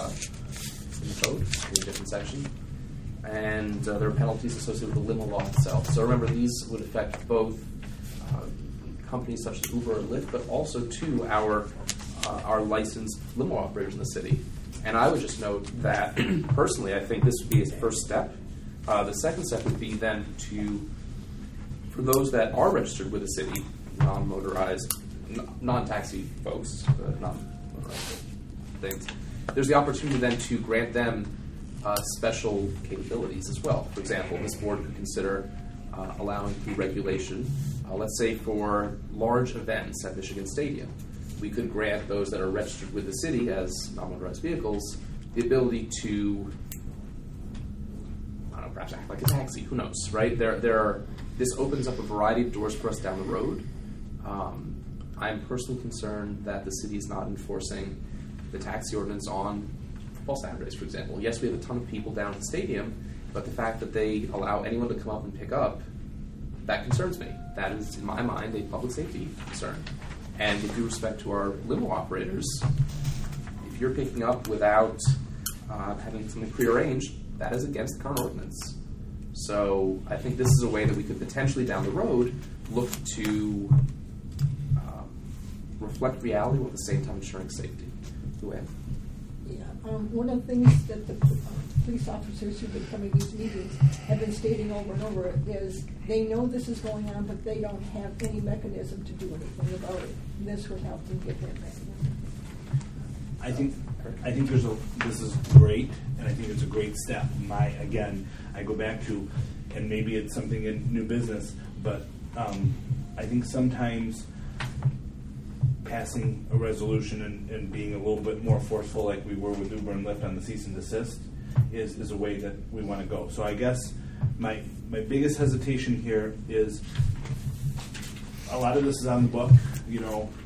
code, in a different section, and there are penalties associated with the limo law itself. So remember, these would affect both companies such as Uber or Lyft, but also to our licensed limo operators in the city. And I would just note that, personally, I think this would be a first step. The second step would be then for those that are registered with the city, non-motorized, non-taxi folks, non-motorized things, there's the opportunity then to grant them special capabilities as well. For example, this board could consider allowing through regulation, let's say for large events at Michigan Stadium, we could grant those that are registered with the city as non-motorized vehicles the ability to, I don't know, perhaps act like a taxi. Who knows, right? This opens up a variety of doors for us down the road. I'm personally concerned that the city is not enforcing the taxi ordinance on football Saturdays, for example. Yes, we have a ton of people down at the stadium, but the fact that they allow anyone to come up and pick up, that concerns me. That is, in my mind, a public safety concern. And with due respect to our limo operators, if you're picking up without having something prearranged, that is against the current ordinance. So I think this is a way that we could potentially down the road look to reflect reality while at the same time ensuring safety. Luann? Yeah, one of the things that the police officers who've been coming to these meetings have been stating over and over is they know this is going on, but they don't have any mechanism to do anything about it. And this would help them get that mechanism. I think this is great, and I think it's a great step. I go back to, and maybe it's something in new business, but I think sometimes passing a resolution and being a little bit more forceful, like we were with Uber and Lyft on the cease and desist, is a way that we want to go. So I guess my biggest hesitation here is a lot of this is on the book. We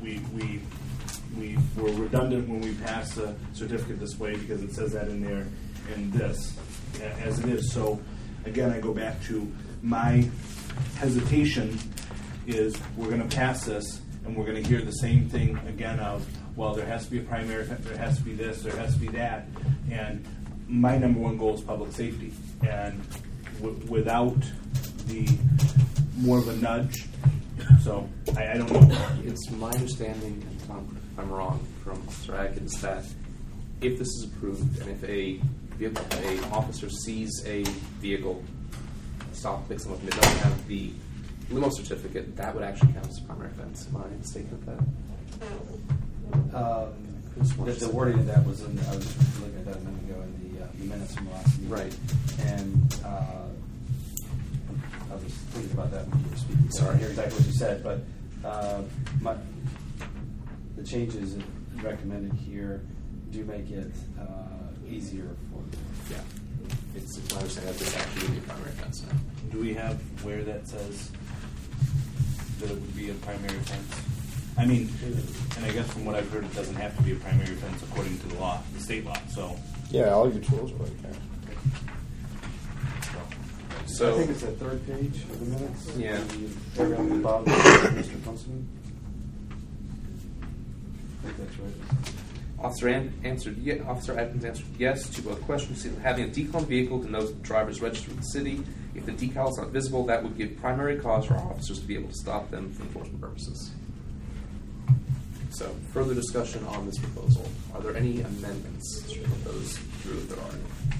were redundant when we passed a certificate this way because it says that in there in this as it is. So again, I go back to my hesitation is we're going to pass this and we're going to hear the same thing again of, well, there has to be a primary, there has to be this, there has to be that, and my number one goal is public safety. And without the more of a nudge, so I don't know. It's my understanding, and Tom, if I'm wrong, from Officer Atkins, that if this is approved and if a vehicle. An officer sees a vehicle, stop, picks them up, and it doesn't have the limo certificate, that would actually count as a primary offense. Am I mistaken with that? The wording of that was in. I was looking at that a minute ago in the minutes from last meeting. Right. And I was thinking about that when you were speaking. So I hear exactly what you said, but the changes recommended here do make it easier for. Yeah. It's my understanding that this actually would be a primary offense now. Do we have where that says that it would be a primary offense? I mean, and I guess from what I've heard, it doesn't have to be a primary offense according to the law, the state law. So Yeah, all your tools are right there. So I think it's the third page of the minutes. Yeah. Paragraph at the bottom, Mr. Constantine. I think that's right. Officer Atkins answered yes to both questions. Having a decal on the vehicle denotes the driver is registered with the city. If the decal is not visible, that would give primary cause for our officers to be able to stop them for enforcement purposes. So, further discussion on this proposal. Are there any amendments to propose through if there are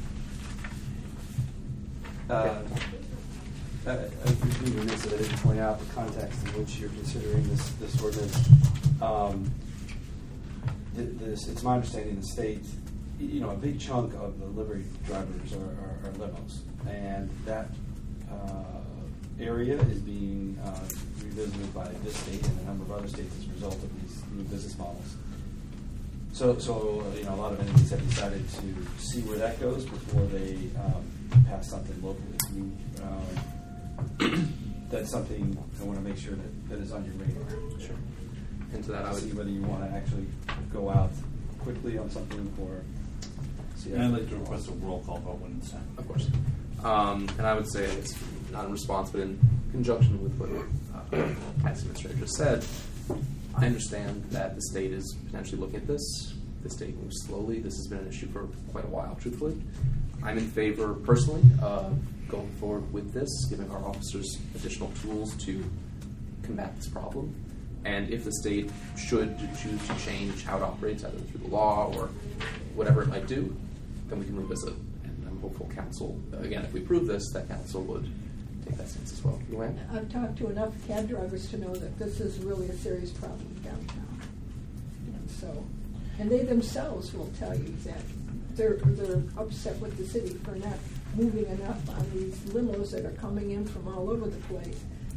any? I'd be remiss if I didn't point out the context in which you're considering this ordinance. It's my understanding the state, a big chunk of the livery drivers are limos, and that area is being revisited by this state and a number of other states as a result of these new business models. So a lot of entities have decided to see where that goes before they pass something locally. That's something I want to make sure that is on your radar. Sure. And to that, I would see whether you want to actually go out quickly on something or. And I'd like to request a roll call vote when it's time. Of course. And I would say it's not in response, but in conjunction with what Tax Administrator just said, I understand that the state is potentially looking at this. The state moves slowly. This has been an issue for quite a while, truthfully. I'm in favor, personally, of going forward with this, giving our officers additional tools to combat this problem. And if the state should choose to change how it operates, either through the law or whatever it might do, then we can revisit. And I'm hopeful council, again, if we approve this, that council would take that stance as well. Luann? I've talked to enough cab drivers to know that this is really a serious problem downtown. And they themselves will tell you that they're upset with the city for not moving enough on these limos that are coming in from all over the place,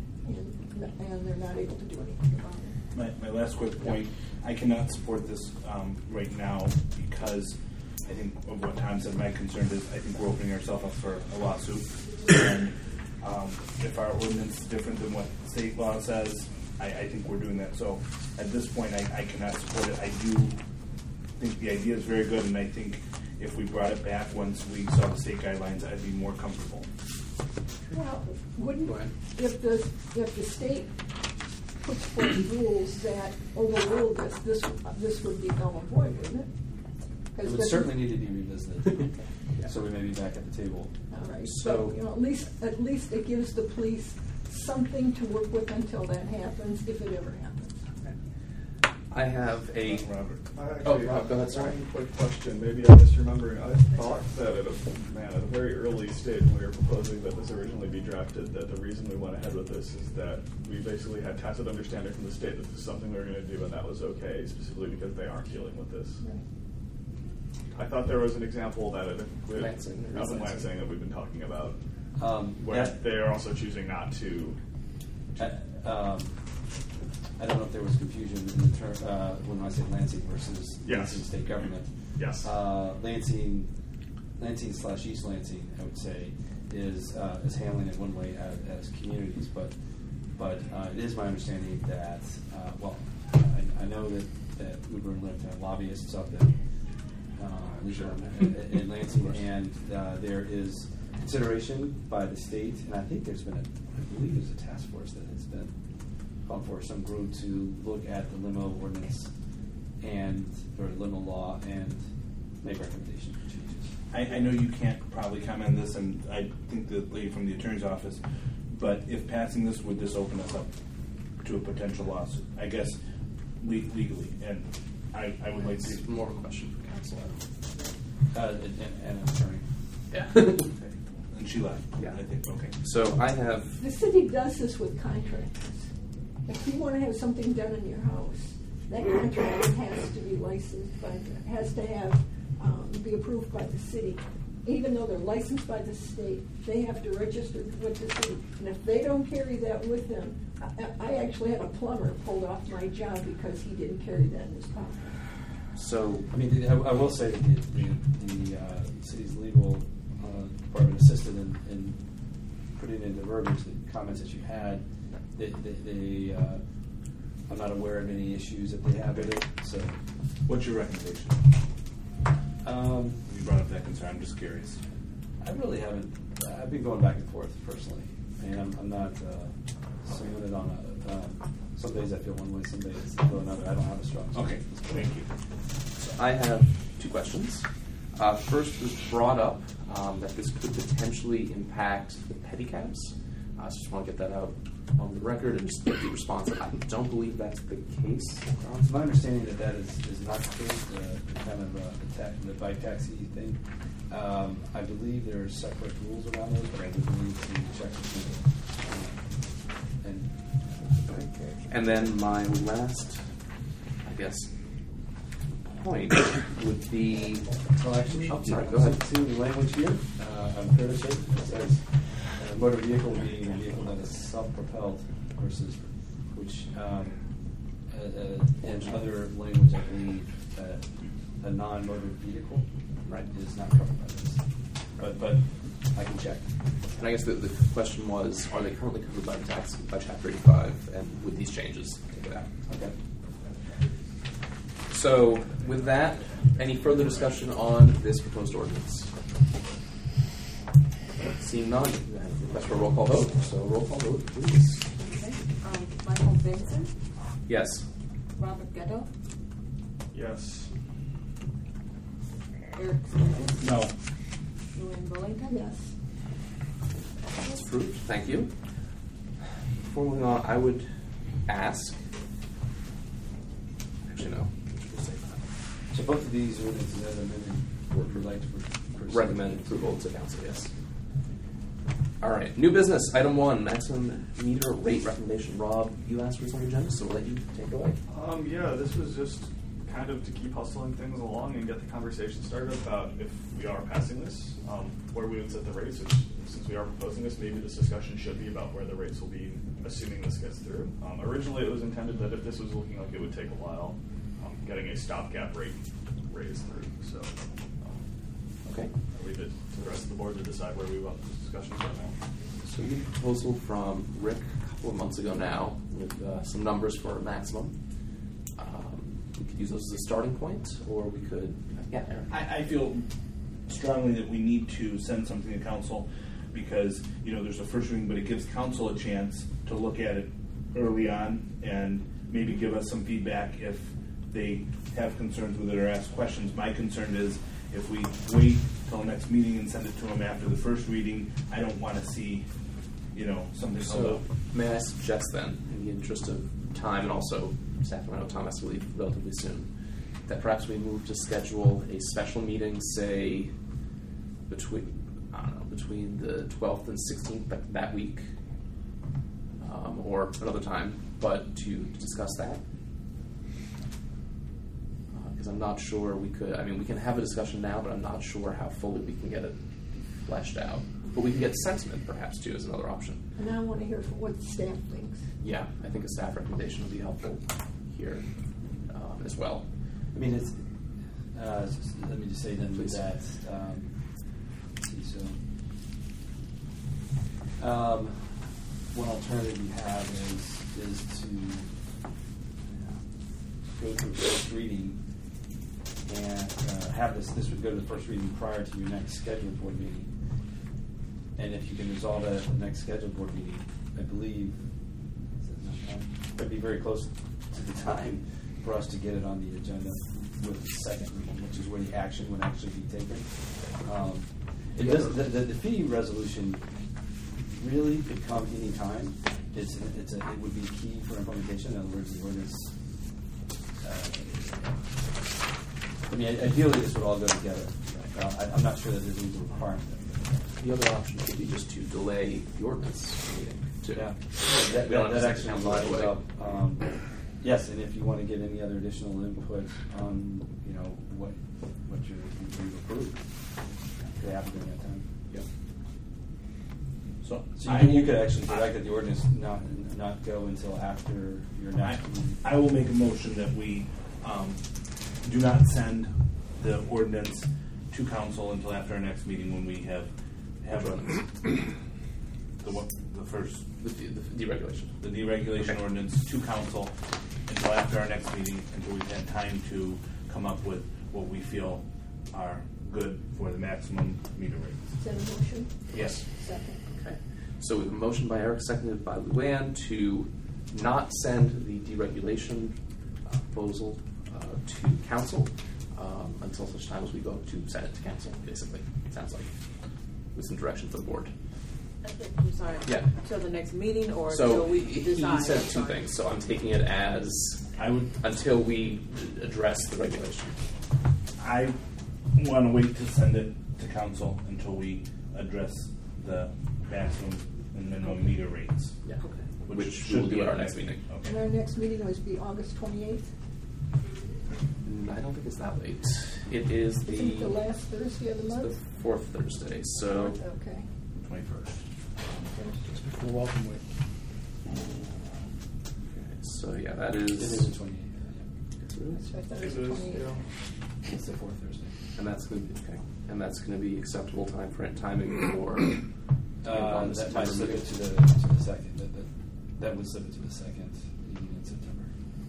and they're not able to do anything about it. My last quick point, I cannot support this right now because I think of what Tom said, my concern is I think we're opening ourselves up for a lawsuit. And if our ordinance is different than what the state law says, I think we're doing that. So at this point, I cannot support it. I do think the idea is very good, and I think if we brought it back once we saw the state guidelines, I'd be more comfortable. Well, if the state puts forth rules that overrule this would be null and void, wouldn't it? It would certainly need to be revisited. So we may be back at the table. All right. So at least it gives the police something to work with until that happens, if it ever happens. I have a... Robert. Rob, go ahead, sorry. One quick question. Maybe I'm misremembering. I thought that at a very early stage when we were proposing that this originally be drafted, that the reason we went ahead with this is that we basically had tacit understanding from the state that this is something we were going to do, and that was okay, specifically because they aren't dealing with this. Right. I thought there was an example that up in Lansing that we've been talking about, where they are also choosing not to. I don't know if there was confusion in the term when I said Lansing versus Lansing state government. Yes. Lansing/East Lansing, I would say, is handling it one way as communities, but it is my understanding that I know that Uber and Lyft have lobbyists up in Lansing, and there is consideration by the state, and I think I believe there's a task force that has been called for, some group to look at the limo ordinance or limo law and make recommendations for changes. I know you can't probably comment on this, and I think the lady from the attorney's office, but if passing this, would this open us up to a potential lawsuit? I guess legally, and I would like to... More of a question for counsel. And an attorney. Yeah. And she left. Yeah. I think. Okay. So I have. The city does this with contractors. If you want to have something done in your house, that contractor has to be licensed has to have be approved by the city. Even though they're licensed by the state, they have to register with the city. And if they don't carry that with them, I actually had a plumber pulled off my job because he didn't carry that in his pocket. So I mean, I will say that the city's legal department assisted in putting into verbiage the comments that you had. They I'm not aware of any issues that they have with it. So, What's your recommendation? You brought up that concern. I'm just curious. I really haven't. I've been going back and forth personally, and I'm not swinging it on a. Some days I feel one way, some days I feel another. I don't have a strong. Okay, thank you. So I have two questions. First was brought up that this could potentially impact the pedicabs. I just want to get that out on the record and just get the response. I don't believe that's the case. It's my understanding that is not the case. The kind of the bike taxi thing. I believe there are separate rules around those, but I would need to check with them. And then my last, I guess, point would be. Well, actually, oh, sorry. Go ahead. See the language here. I'm fair to say it says motor vehicle being a vehicle that is self-propelled versus which in other language I believe a non-motor vehicle right is not covered by this. But I can check. And I guess the question was, are they currently covered by the tax by Chapter 85, and with these changes, take it out? Okay. So, with that, any further discussion on this proposed ordinance? Seeing none, request for a roll call vote. So, roll call vote, please. Okay. Michael Benson, Yes. Robert Gatto, Yes. Eric Sturgis, No. Luann Billington. Yes. That's approved. Thank you. Before moving on, I would ask. Actually, no. So both of these ordinances as amended would like to Recommend approval to council, yes. All right. New business, item 1, maximum meter rate recommendation. Rob, you asked for some agenda, so we'll let you take it away. Yeah, this was just kind of to keep hustling things along and get the conversation started about if we are passing this, where we would set the rates, which since we are proposing this, maybe this discussion should be about where the rates will be, assuming this gets through. Originally, it was intended that if this was looking like it would take a while, getting a stopgap rate raised through. So, Okay. I'll leave it to the rest of the board to decide where we want this discussion to go now. So we get a proposal from Rick a couple of months ago now with some numbers for a maximum. We could use those as a starting point, or we could, yeah, Aaron. I feel strongly that we need to send something to council because, there's a first reading, but it gives council a chance to look at it early on and maybe give us some feedback if they have concerns with it or ask questions. My concern is if we wait till the next meeting and send it to them after the first reading, I don't want to see, something held So up. may I suggest then, in the interest of time and also staff and I know Tom has to leave relatively soon, that perhaps we move to schedule a special meeting, say, between the 12th and 16th that week, or another time, but to discuss that. Because I'm not sure we could, we can have a discussion now, but I'm not sure how fully we can get it fleshed out. But we can get sentiment, perhaps, too, as another option. And I want to hear what the staff thinks. Yeah, I think a staff recommendation would be helpful here as well. it's. Let me just say then with Please. that. One alternative we have is to go through first reading and have this would go to the first reading prior to your next scheduled board meeting. And if you can resolve that at the next scheduled board meeting, I believe it'd be very close to the time for us to get it on the agenda with the second reading, which is where the action would actually be taken. It does the fee resolution really could come any time. It would be key for implementation. In other words, the ordinance. Ideally, this would all go together. I'm not sure that there's any requirement. The other option would be just to delay the ordinance meeting too. Yeah, We don't have that to actually council right lines away. up. Yes, and if you want to get any other additional input on, what you've approved, they have during that time. Yeah. So So you could actually direct that the ordinance not go until after your next meeting. I will make a motion that we do not send the ordinance to council until after our next meeting when we have the first The deregulation. the deregulation Okay. ordinance to council until after our next meeting, until we've had time to come up with what we feel are good for the maximum meter rates. Is that a motion? Yes. Second. Okay. So we have a motion by Eric, seconded by Luann, to not send the deregulation proposal to council until such time as we go to send it to council, basically, it sounds like, with some direction from the board. I'm sorry. Yeah. Until the next meeting or So until we he decide? said two things, so I'm taking it as I would until we address the regulation. I want to wait to send it to council until we address the maximum and minimum meter rates. Yeah. Which Which should we'll be do at our our next next meeting. And our next meeting was be August 28th. I don't think it's that late. It is Isn't it the the last Thursday of the it's the month? fourth Thursday, so Okay. 21st. Just before Welcome Week. so yeah, that It is is the 28th. So I thought it was 28th. It's the fourth Thursday. and that's going to be okay. And that's going to be acceptable timing for That might slip it to the second. That would slip it to the second meeting in September.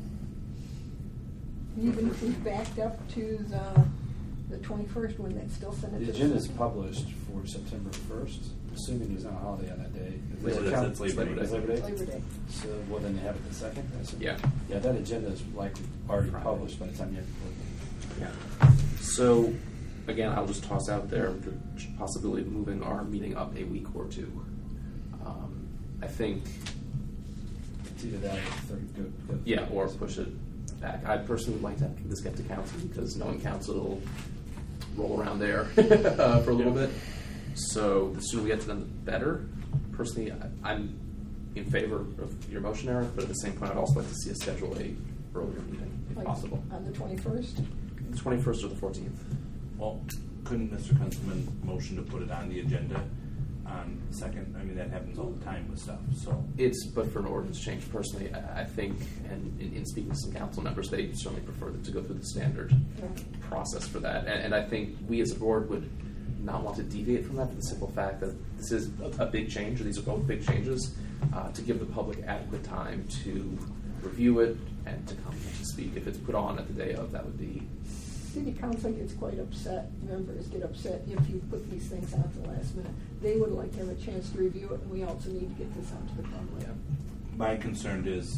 Even if we backed up to the 21st, wouldn't that still send it to The the agenda is second? published for September 1st, assuming there's not a holiday on that day. Labor Day. It's Labor Day. It's Labor Day? Labor Day. So, well, then they have it the second, I assume? Yeah. Yeah, that agenda is likely already Friday. published by the time you have to put it. Yeah. So again, I'll just toss out there the possibility of moving our meeting up a week or two. I think, It's either that or the third. Go yeah, or push it back. I personally would like to have this get to council because knowing council will roll around there for a little bit. So the sooner we get to them, the better. Personally, I'm in favor of your motion, Eric, but at the same point, I'd also like to see us schedule a earlier meeting if Like possible. On the 21st? The 21st or the 14th. Well, couldn't Mr. Kunstman motion to put it on the agenda on the second? I mean, that happens all the time with stuff, so. But for an ordinance change, personally, I think, and in speaking to some council members, they certainly prefer to go through the standard process for that. And I think we as a board would not want to deviate from that for the simple fact that this is a big change, or these are both big changes, to give the public adequate time to review it and to come to speak. If it's put on at the day of, that would be... City council gets quite upset, members get upset if you put these things out at the last minute. They would like to have a chance to review it, and we also need to get this out to the public. Yeah. My concern is,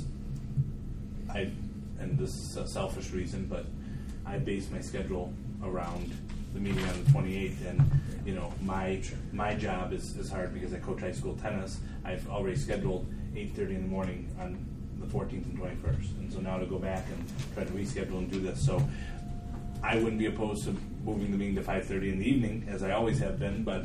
and this is a selfish reason, but I base my schedule around the meeting on the 28th, and my job is hard because I coach high school tennis. I've already scheduled 8:30 in the morning on the 14th and 21st, and so now to go back and try to reschedule and do this, so I wouldn't be opposed to moving the meeting to 5:30 in the evening, as I always have been, but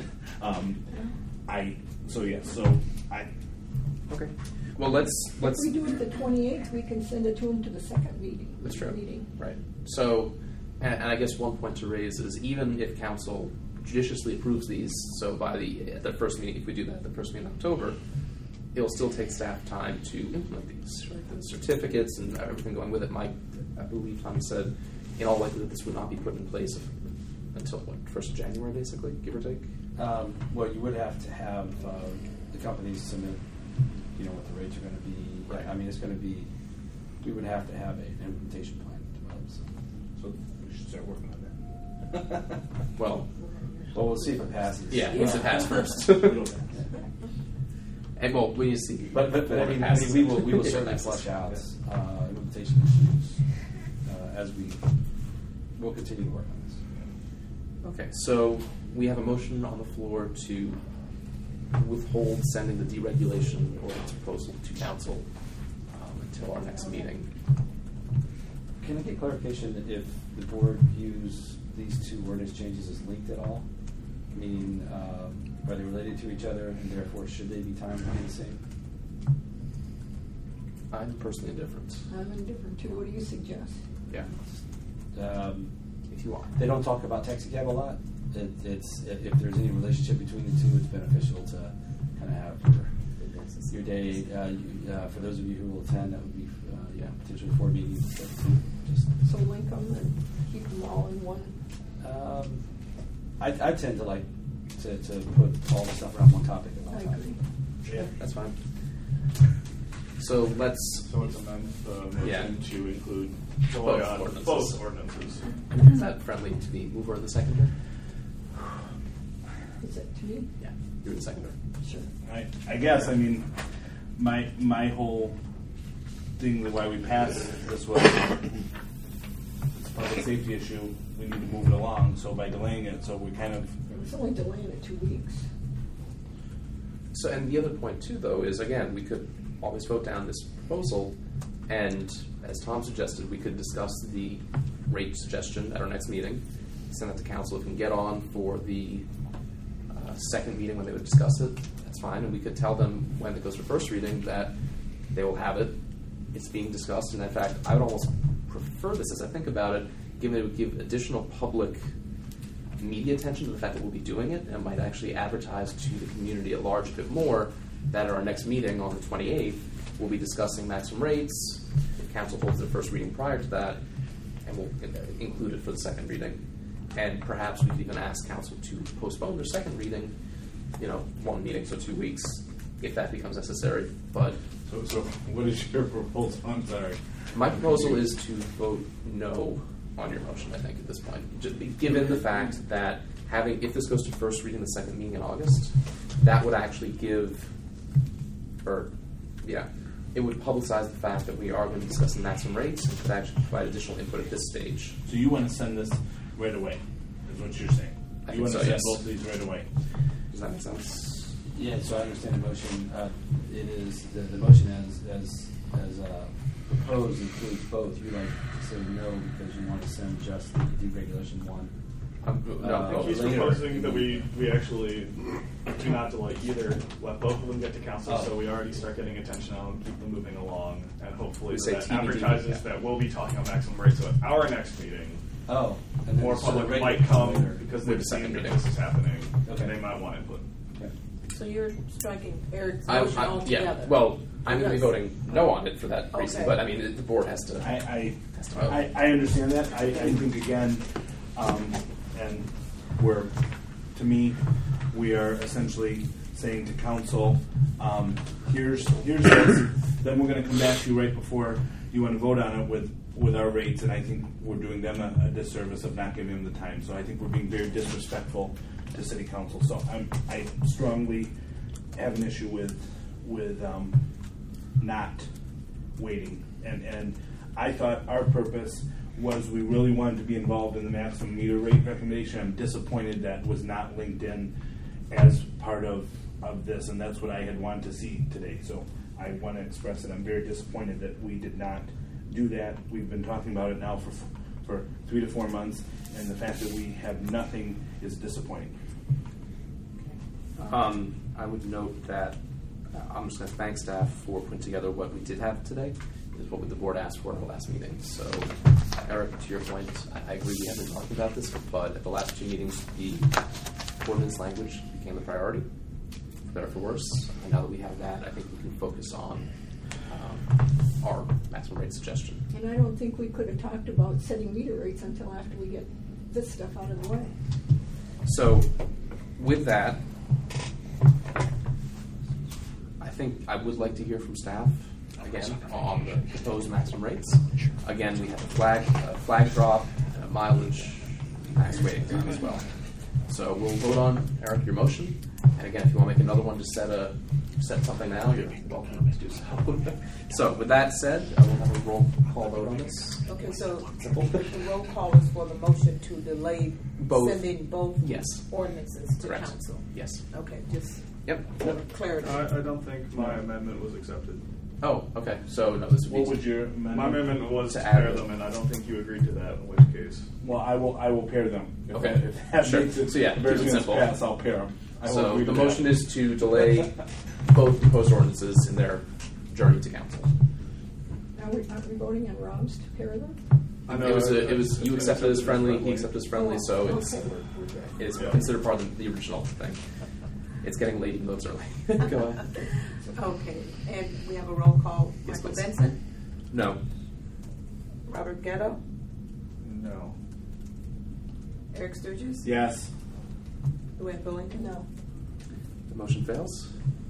Okay. Well, let's If we do it the 28th, we can send it to them to the second meeting. That's true. Meeting. Right. So, and I guess one point to raise is even if council judiciously approves these, so by the first meeting, if we do that, the first meeting in October, it'll still take staff time to implement these, right? The certificates and everything going with it. Mike, I believe Tommy said, in all likelihood, this would not be put in place until, 1st of January, basically, give or take? Well, you would have to have the companies submit, what the rates are going to be. Right. I mean, it's going to be, we would have to have an implementation plan developed. So we should start working on that. Well, we'll see if it passes. Yeah, once it passes first. And well, we need to see. But I mean, we will certainly flush out implementation issues as we'll continue to work on this. Okay, so we have a motion on the floor to withhold sending the deregulation ordinance proposal to council until our next meeting. Can I get clarification if the board views these two ordinance changes as linked at all? Meaning, are they related to each other, and therefore should they be timed to be the same? I'm personally indifferent. I'm indifferent too. What do you suggest? Yeah. If you want. They don't talk about taxi cab a lot. It's if there's any relationship between the two, it's beneficial to kind of have your day. For those of you who will attend, that would be potentially 4 meetings instead of 2. Just So link them and keep them all in one. I tend to like to put all the stuff around one topic at one I time. agree. Yeah, that's fine. So let's. So let's amend the motion Yeah. to include Both on ordinances. both ordinances. Is that friendly to the mover and the seconder? Is that to me? Yeah, you're the seconder. Sure. I guess, I mean, my whole thing, why we passed this was it's a public safety issue. We need to move it along. So by delaying it, so we kind of. It was only delaying it 2 weeks. So, and the other point too, though, is again, we could always vote down this proposal, and as Tom suggested, we could discuss the rate suggestion at our next meeting, send that to council. If we can get on for the second meeting when they would discuss it, that's fine, and we could tell them when it goes to first reading that they will have it. It's being discussed, and in fact, I would almost prefer this as I think about it, given it would give additional public media attention to the fact that we'll be doing it, and might actually advertise to the community at large a bit more that at our next meeting on the 28th, we'll be discussing maximum rates. If council holds their first reading prior to that, and we'll include it for the second reading. And perhaps we could even ask council to postpone their second reading, 1 meeting, so 2 weeks, if that becomes necessary. But So what is your proposal? I'm sorry. my proposal is to vote no on your motion, I think, at this point. Just given the fact that if this goes to first reading the second meeting in August, that would actually it would publicize the fact that we are going to discuss the maximum rates and could actually provide additional input at this stage. So you want to send this right away, is what you're saying? I You think want so, to send yes. both of these right away? Does that make sense? Yeah, so I understand the motion. It is the motion as proposed includes both. You like to say no because you want to send just the deregulation one. No, He's later. proposing that we actually do not delay either. Let both of them get to council, Oh. so we already start getting attention on them, keep them moving along, and hopefully We say that TBD, advertises yeah. that we'll be talking on maximum rates. So at our next meeting, Oh, and then more so the public regular might come later. because With they've the second seen that meeting. this is happening, Okay. and they might want input. Okay. So you're striking Eric's motion altogether? Yeah, well, I'm going to be Yes. voting no on it for that reason, Okay. but I mean, the board has to. I vote. understand that. I think again, and to me, we are essentially saying to council, here's this. Then we're going to come back to you right before you want to vote on it with our rates, and I think we're doing them a disservice of not giving them the time. So I think we're being very disrespectful to city council. So I strongly have an issue with not waiting. And I thought our purpose was we really wanted to be involved in the maximum meter rate recommendation. I'm disappointed that was not linked in as part of this, and that's what I had wanted to see today. So I want to express that I'm very disappointed that we did not do that. We've been talking about it now for 3 to 4 months, and the fact that we have nothing is disappointing. I would note that I'm just going to thank staff for putting together what we did have today. Is what the board asked for at the last meeting. So, Eric, to your point, I agree we have been talking about this, but at the last 2 meetings, the ordinance language became a priority, for better or for worse. And now that we have that, I think we can focus on our maximum rate suggestion. And I don't think we could have talked about setting meter rates until after we get this stuff out of the way. So, with that, I think I would like to hear from staff again on the proposed maximum rates. Again, we have a flag drop, and a mileage, max waiting time as well. So we'll vote on, Eric, your motion. And again, if you want to make another one to set something now, you're welcome to do so. So with that said, we'll have a roll call vote on this. Okay, so Simple. the roll call is for the motion to delay Both. sending both Yes. ordinances to Correct. council. Yes. Okay, just Yep. for clarity. I don't think my amendment was accepted. Oh, okay. So no, this would be. What would your amendment? My amendment was to to add pair them. them, and I don't think you agreed to that. In which case, Well, I will pair them. If Okay. If that Sure. makes it, So, yeah, the better keep it chance simple. pass, I'll pair them. I will So agree the to motion that. is to delay both proposed ordinances in their journey to council. Aren't we voting on Rob's to pair them? It was you accepted as friendly, he accepted as friendly, so it's Okay, we're good. it's Yeah. considered part of the original thing. It's getting late, even though it's early. Go ahead. Okay, and we have a roll call. Yes, Michael please. Benson, No. Robert Ghetto, no. Eric Sturgis, Yes. Luann Billington. No. The motion fails.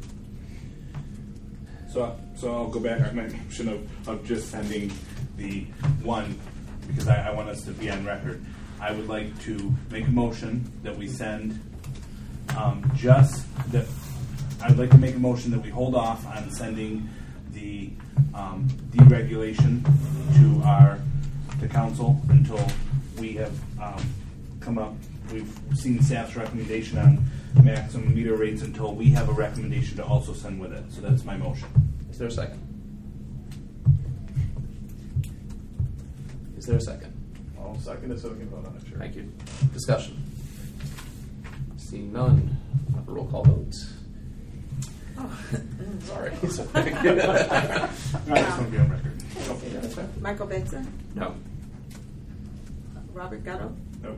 So I'll go back to my motion of just sending the one, because I want us to be on record. I would like to make a motion that we send just that. I would like to make a motion that we hold off on sending the deregulation to council until we have come up. We've seen staff's recommendation on maximum meter rates until we have a recommendation to also send with it. So that's my motion. Is there a second? Is there a second? I'll second it so we can vote on it. Sure. Thank you. Discussion. Seeing none, I'll have a roll call vote. Sorry. I just want to be on record. Michael Benson, No. Robert Ghetto, Nope.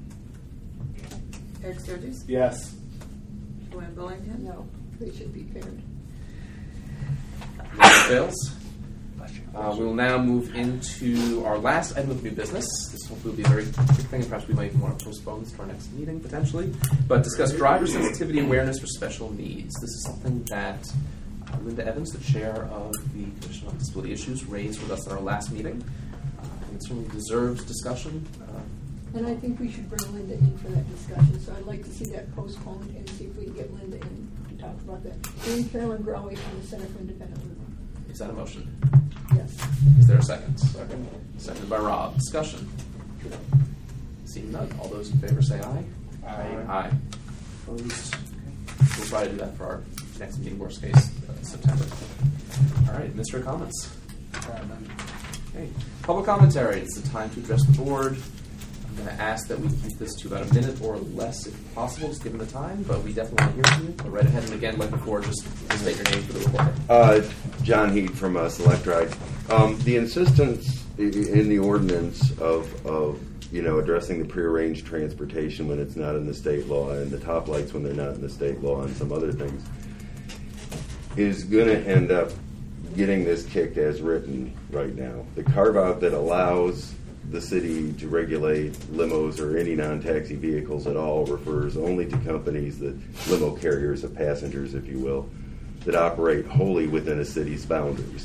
Eric Sturgis, Yes. Luann Billington. No, they should be paired. Motion fails. We will now move into our last item of new business. This hopefully will be a very quick thing, and perhaps we might even want to postpone this to our next meeting, potentially. But discuss driver sensitivity awareness for special needs. This is something that Linda Evans, the chair of the Commission on Disability Issues, raised with us at our last meeting. And it certainly deserves discussion. And I think we should bring Linda in for that discussion, so I'd like to see that postponed and see if we can get Linda in to talk about that. And Carolyn Grawley from the Center for Independent Living. Is that a motion? Yes. Is there a second? Second. Seconded by Rob. Discussion. Seeing none, all those in favor say aye. Aye. Opposed? We'll try to do that for our next meeting, worst case, September. All right, Mr. Comments. Okay. Public commentary. It's the time to address the board. I'm going to ask that we keep this to about a minute or less if possible, just given the time, but we definitely want to hear from you. Go right ahead, and again, like before, just state your name for the recorder. John Heat from Select Ride. The insistence in the ordinance of addressing the prearranged transportation when it's not in the state law, and the top lights when they're not in the state law, and some other things, is going to end up getting this kicked as written right now. The carve-out that allows the city to regulate limos or any non-taxi vehicles at all refers only to companies that, limo carriers of passengers, if you will, that operate wholly within a city's boundaries.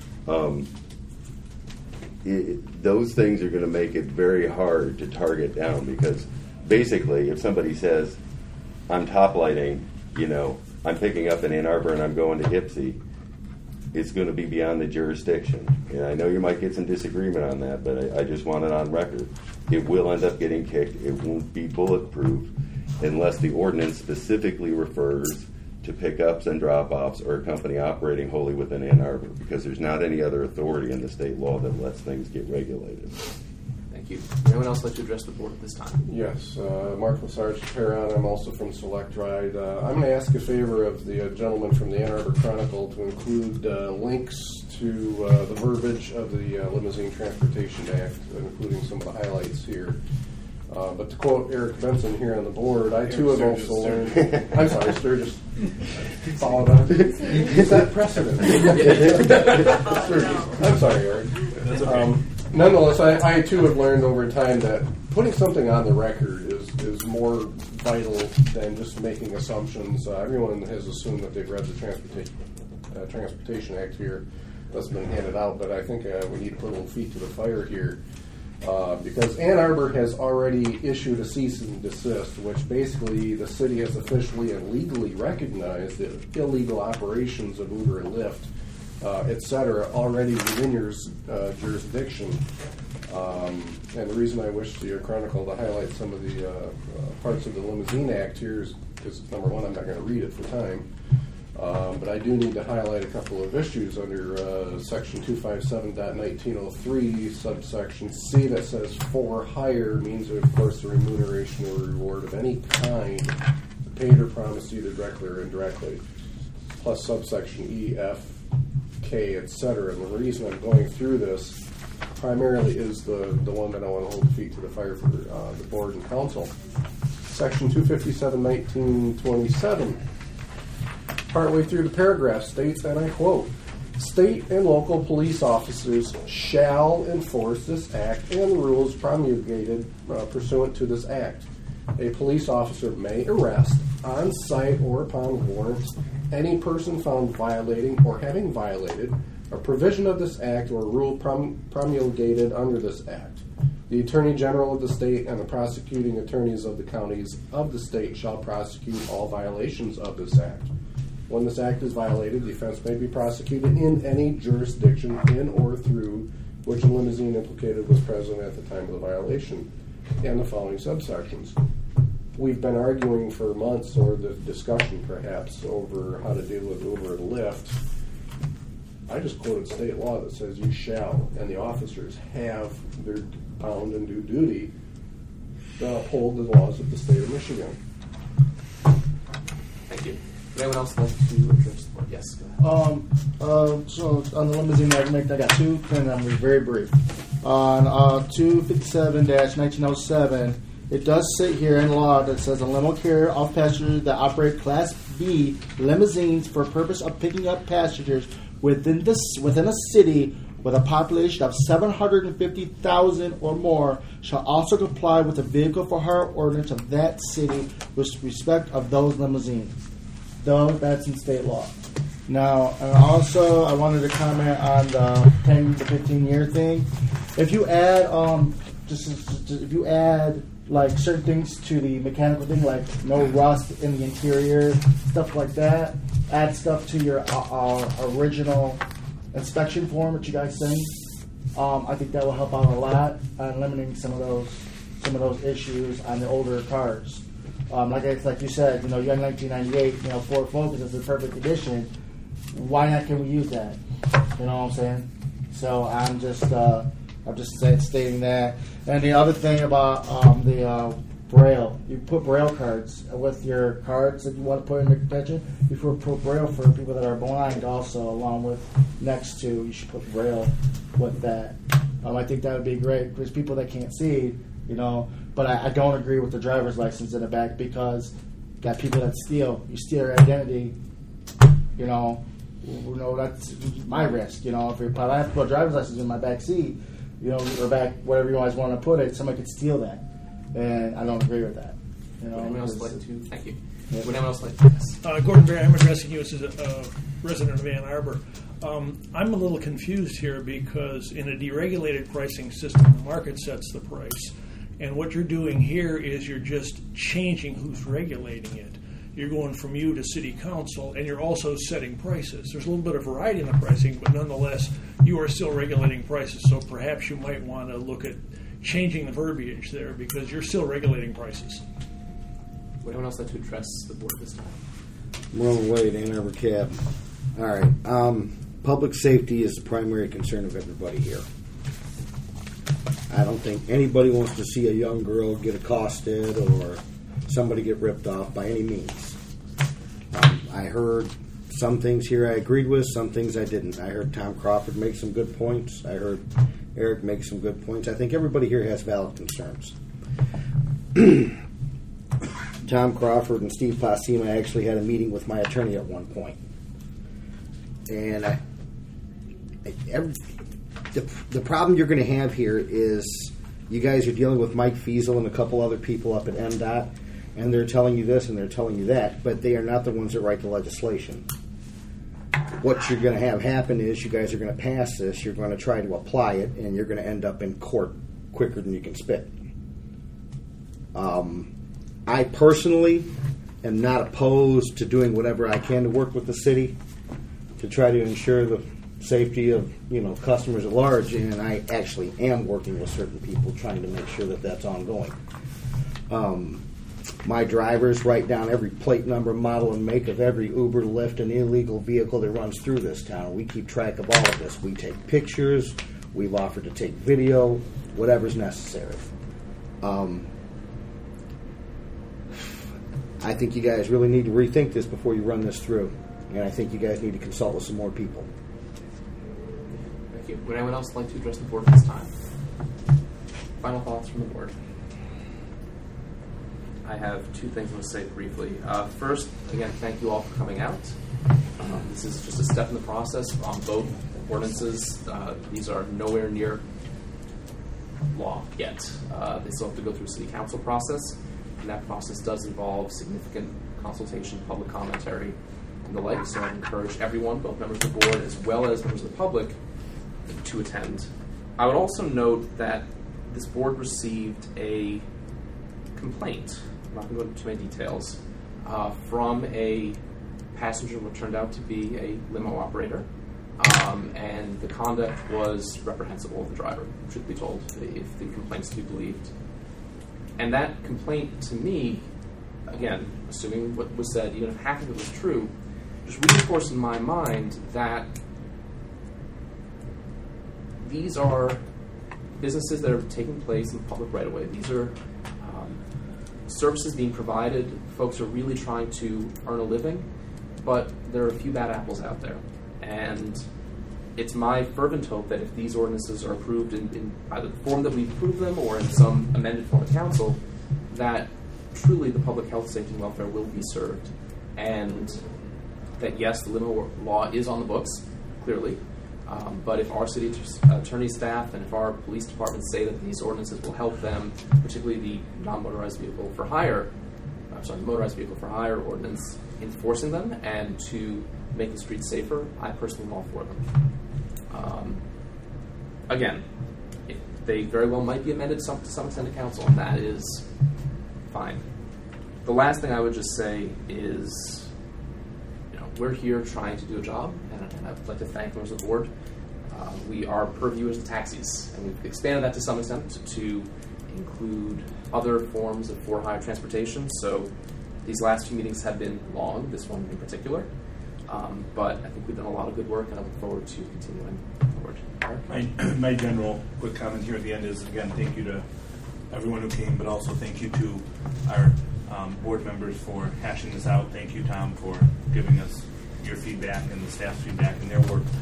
Those things are going to make it very hard to target down, because basically if somebody says, I'm top lighting, I'm picking up in Ann Arbor and I'm going to Ipsy, it's going to be beyond the jurisdiction. And I know you might get some disagreement on that, but I just want it on record. It will end up getting kicked. It won't be bulletproof unless the ordinance specifically refers to pickups and drop-offs or a company operating wholly within Ann Arbor, because there's not any other authority in the state law that lets things get regulated. Thank you. Anyone else like to address the board at this time? Yes, Mark Lesarge, Perron. I'm also from Select Ride. I'm going to ask a favor of the gentleman from the Ann Arbor Chronicle to include links to the verbiage of the Limousine Transportation Act, including some of the highlights here. But to quote Eric Benson here on the board, I too have also learned. I'm sorry, Sturgis. Followed on. Set precedent. I'm sorry, Eric. That's okay. Nonetheless, I too have learned over time that putting something on the record is more vital than just making assumptions. Everyone has assumed that they've read the Transportation Act here that's been handed out, but I think we need to put a little feet to the fire here. Because Ann Arbor has already issued a cease and desist, which basically the city has officially and legally recognized that illegal operations of Uber and Lyft, etc., already within your jurisdiction. And the reason I wish the Chronicle to highlight some of the parts of the Limousine Act here is because, number one, I'm not going to read it for time. But I do need to highlight a couple of issues under Section 257.1903, subsection C, that says for hire means, of course, the remuneration or reward of any kind, paid or promised either directly or indirectly, plus subsection E, F, K, etc. And the reason I'm going through this primarily is the one that I want to hold feet to the fire for the board and council. Section 257.1927. Partway through the paragraph states, and I quote, "State and local police officers shall enforce this act and the rules promulgated pursuant to this act. A police officer may arrest, on site or upon warrant, any person found violating or having violated a provision of this act or rule promulgated under this act. The Attorney General of the state and the prosecuting attorneys of the counties of the state shall prosecute all violations of this act. When this act is violated, the offense may be prosecuted in any jurisdiction in or through which a limousine implicated was present at the time of the violation," and the following subsections. We've been arguing for months, or the discussion perhaps, over how to deal with Uber and Lyft. I just quoted state law that says you shall, and the officers have their bound and due duty to uphold the laws of the state of Michigan. Thank you. Would anyone else like to address the board? Yes, go ahead. So on the limousine argument, I got two, and I'm very brief. On 257-1907, it does say here in law that says a limo carrier of passengers that operate Class B limousines for purpose of picking up passengers within a city with a population of 750,000 or more shall also comply with the vehicle for hire ordinance of that city with respect of those limousines. Though that's in state law. Now, also, I wanted to comment on the 10 to 15 year thing. If you add, if you add like certain things to the mechanical thing, like no rust in the interior, stuff like that, add stuff to your original inspection form that you guys send. I think that will help out a lot on limiting some of those issues on the older cars. Like you said, you got 1998, Ford Focus is in perfect condition. Why not can we use that? You know what I'm saying? So I'm just stating that. And the other thing about the Braille, you put Braille cards with your cards that you want to put in the contention. You put Braille for people that are blind also, along with next to, you should put Braille with that. I think that would be great because people that can't see, but I don't agree with the driver's license in the back because you got people that steal. You steal your identity, that's my risk. If I have to put a driver's license in my back seat, or back, whatever you guys want to put it, somebody could steal that. And I don't agree with that. Would anyone else like to? Thank you. Would anyone else like to? Yes. Gordon Berry, I'm addressing you as a resident of Ann Arbor. I'm a little confused here because in a deregulated pricing system, the market sets the price. And what you're doing here is you're just changing who's regulating it. You're going from you to city council, and you're also setting prices. There's a little bit of variety in the pricing, but nonetheless, you are still regulating prices. So perhaps you might want to look at changing the verbiage there because you're still regulating prices. Would anyone else like to address the board this time? Ron Wade, Ann Arbor Cab. All right. Public safety is the primary concern of everybody here. I don't think anybody wants to see a young girl get accosted or somebody get ripped off by any means. I heard some things here I agreed with, some things I didn't. I heard Tom Crawford make some good points. I heard Eric make some good points. I think everybody here has valid concerns. Tom Crawford and Steve Pasima actually had a meeting with my attorney at one point. And the problem you're going to have here is you guys are dealing with Mike Fiesel and a couple other people up at MDOT, and they're telling you this and they're telling you that, but they are not the ones that write the legislation. What you're going to have happen is you guys are going to pass this, you're going to try to apply it, and you're going to end up in court quicker than you can spit. I personally am not opposed to doing whatever I can to work with the city to try to ensure the safety of customers at large, and I actually am working with certain people trying to make sure that that's ongoing. My drivers write down every plate number, model, and make of every Uber, Lyft, and illegal vehicle that runs through this town. We keep track of all of this. We take pictures. We've offered to take video, whatever's necessary. I think you guys really need to rethink this before you run this through. And I think you guys need to consult with some more people. Thank you. Would anyone else like to address the board at this time? Final thoughts from the board? I have two things I want to say briefly. First, again, thank you all for coming out. This is just a step in the process on both ordinances. These are nowhere near law yet. They still have to go through a city council process, and that process does involve significant consultation, public commentary, and the like. So I encourage everyone, both members of the board as well as members of the public, to attend. I would also note that this board received a complaint, I'm not going to go into too many details, from a passenger what turned out to be a limo operator. And the conduct was reprehensible of the driver, truth be told, if the complaint's to be believed. And that complaint, to me, again, assuming what was said, even if half of it was true, just reinforced in my mind that these are businesses that are taking place in the public right away. These are services being provided. Folks are really trying to earn a living, but there are a few bad apples out there. And it's my fervent hope that if these ordinances are approved in either the form that we've approved them or in some amended form of council, that truly the public health, safety, and welfare will be served. And that, yes, the limo law is on the books, clearly, but if our city attorney staff and if our police departments say that these ordinances will help them, particularly the non-motorized vehicle for hire, the motorized vehicle for hire ordinance, enforcing them and to make the streets safer, I personally am all for them. Again, they very well might be amended to some extent to council, and that is fine. The last thing I would just say is, we're here trying to do a job, and I would like to thank members of the board. Our purview is the taxis, and we've expanded that to some extent to include other forms of for-hire transportation. So these last few meetings have been long, this one in particular, but I think we've done a lot of good work, and I look forward to continuing forward. My general quick comment here at the end is, again, thank you to everyone who came, but also thank you to our board members for hashing this out. Thank you, Tom, for giving us your feedback and the staff's feedback and their work.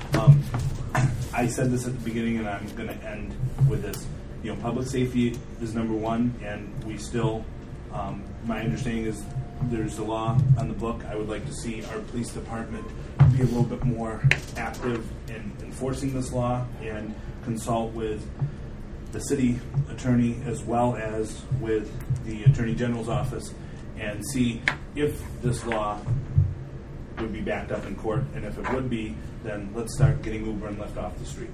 I said this at the beginning, and I'm going to end with this. Public safety is number one, and we still, my understanding is there's a law on the book. I would like to see our police department be a little bit more active in enforcing this law and consult with the city attorney as well as with the Attorney General's office and see if this law would be backed up in court, and if it would be, then let's start getting Uber and Lyft off the street.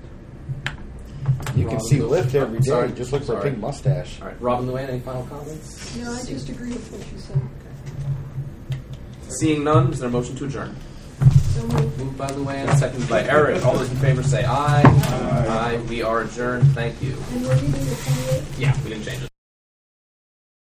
You can see Lyft every day. Sorry. Just look for a big mustache. All right, Robin Luann, any final comments? No, I just agree with what you said. Seeing none, is there a motion to adjourn? So moved. Moved by Luann, seconded by Eric. All those in favor say aye. Aye. We are adjourned. Thank you. And we're meeting the 28th? Yeah, we didn't change it.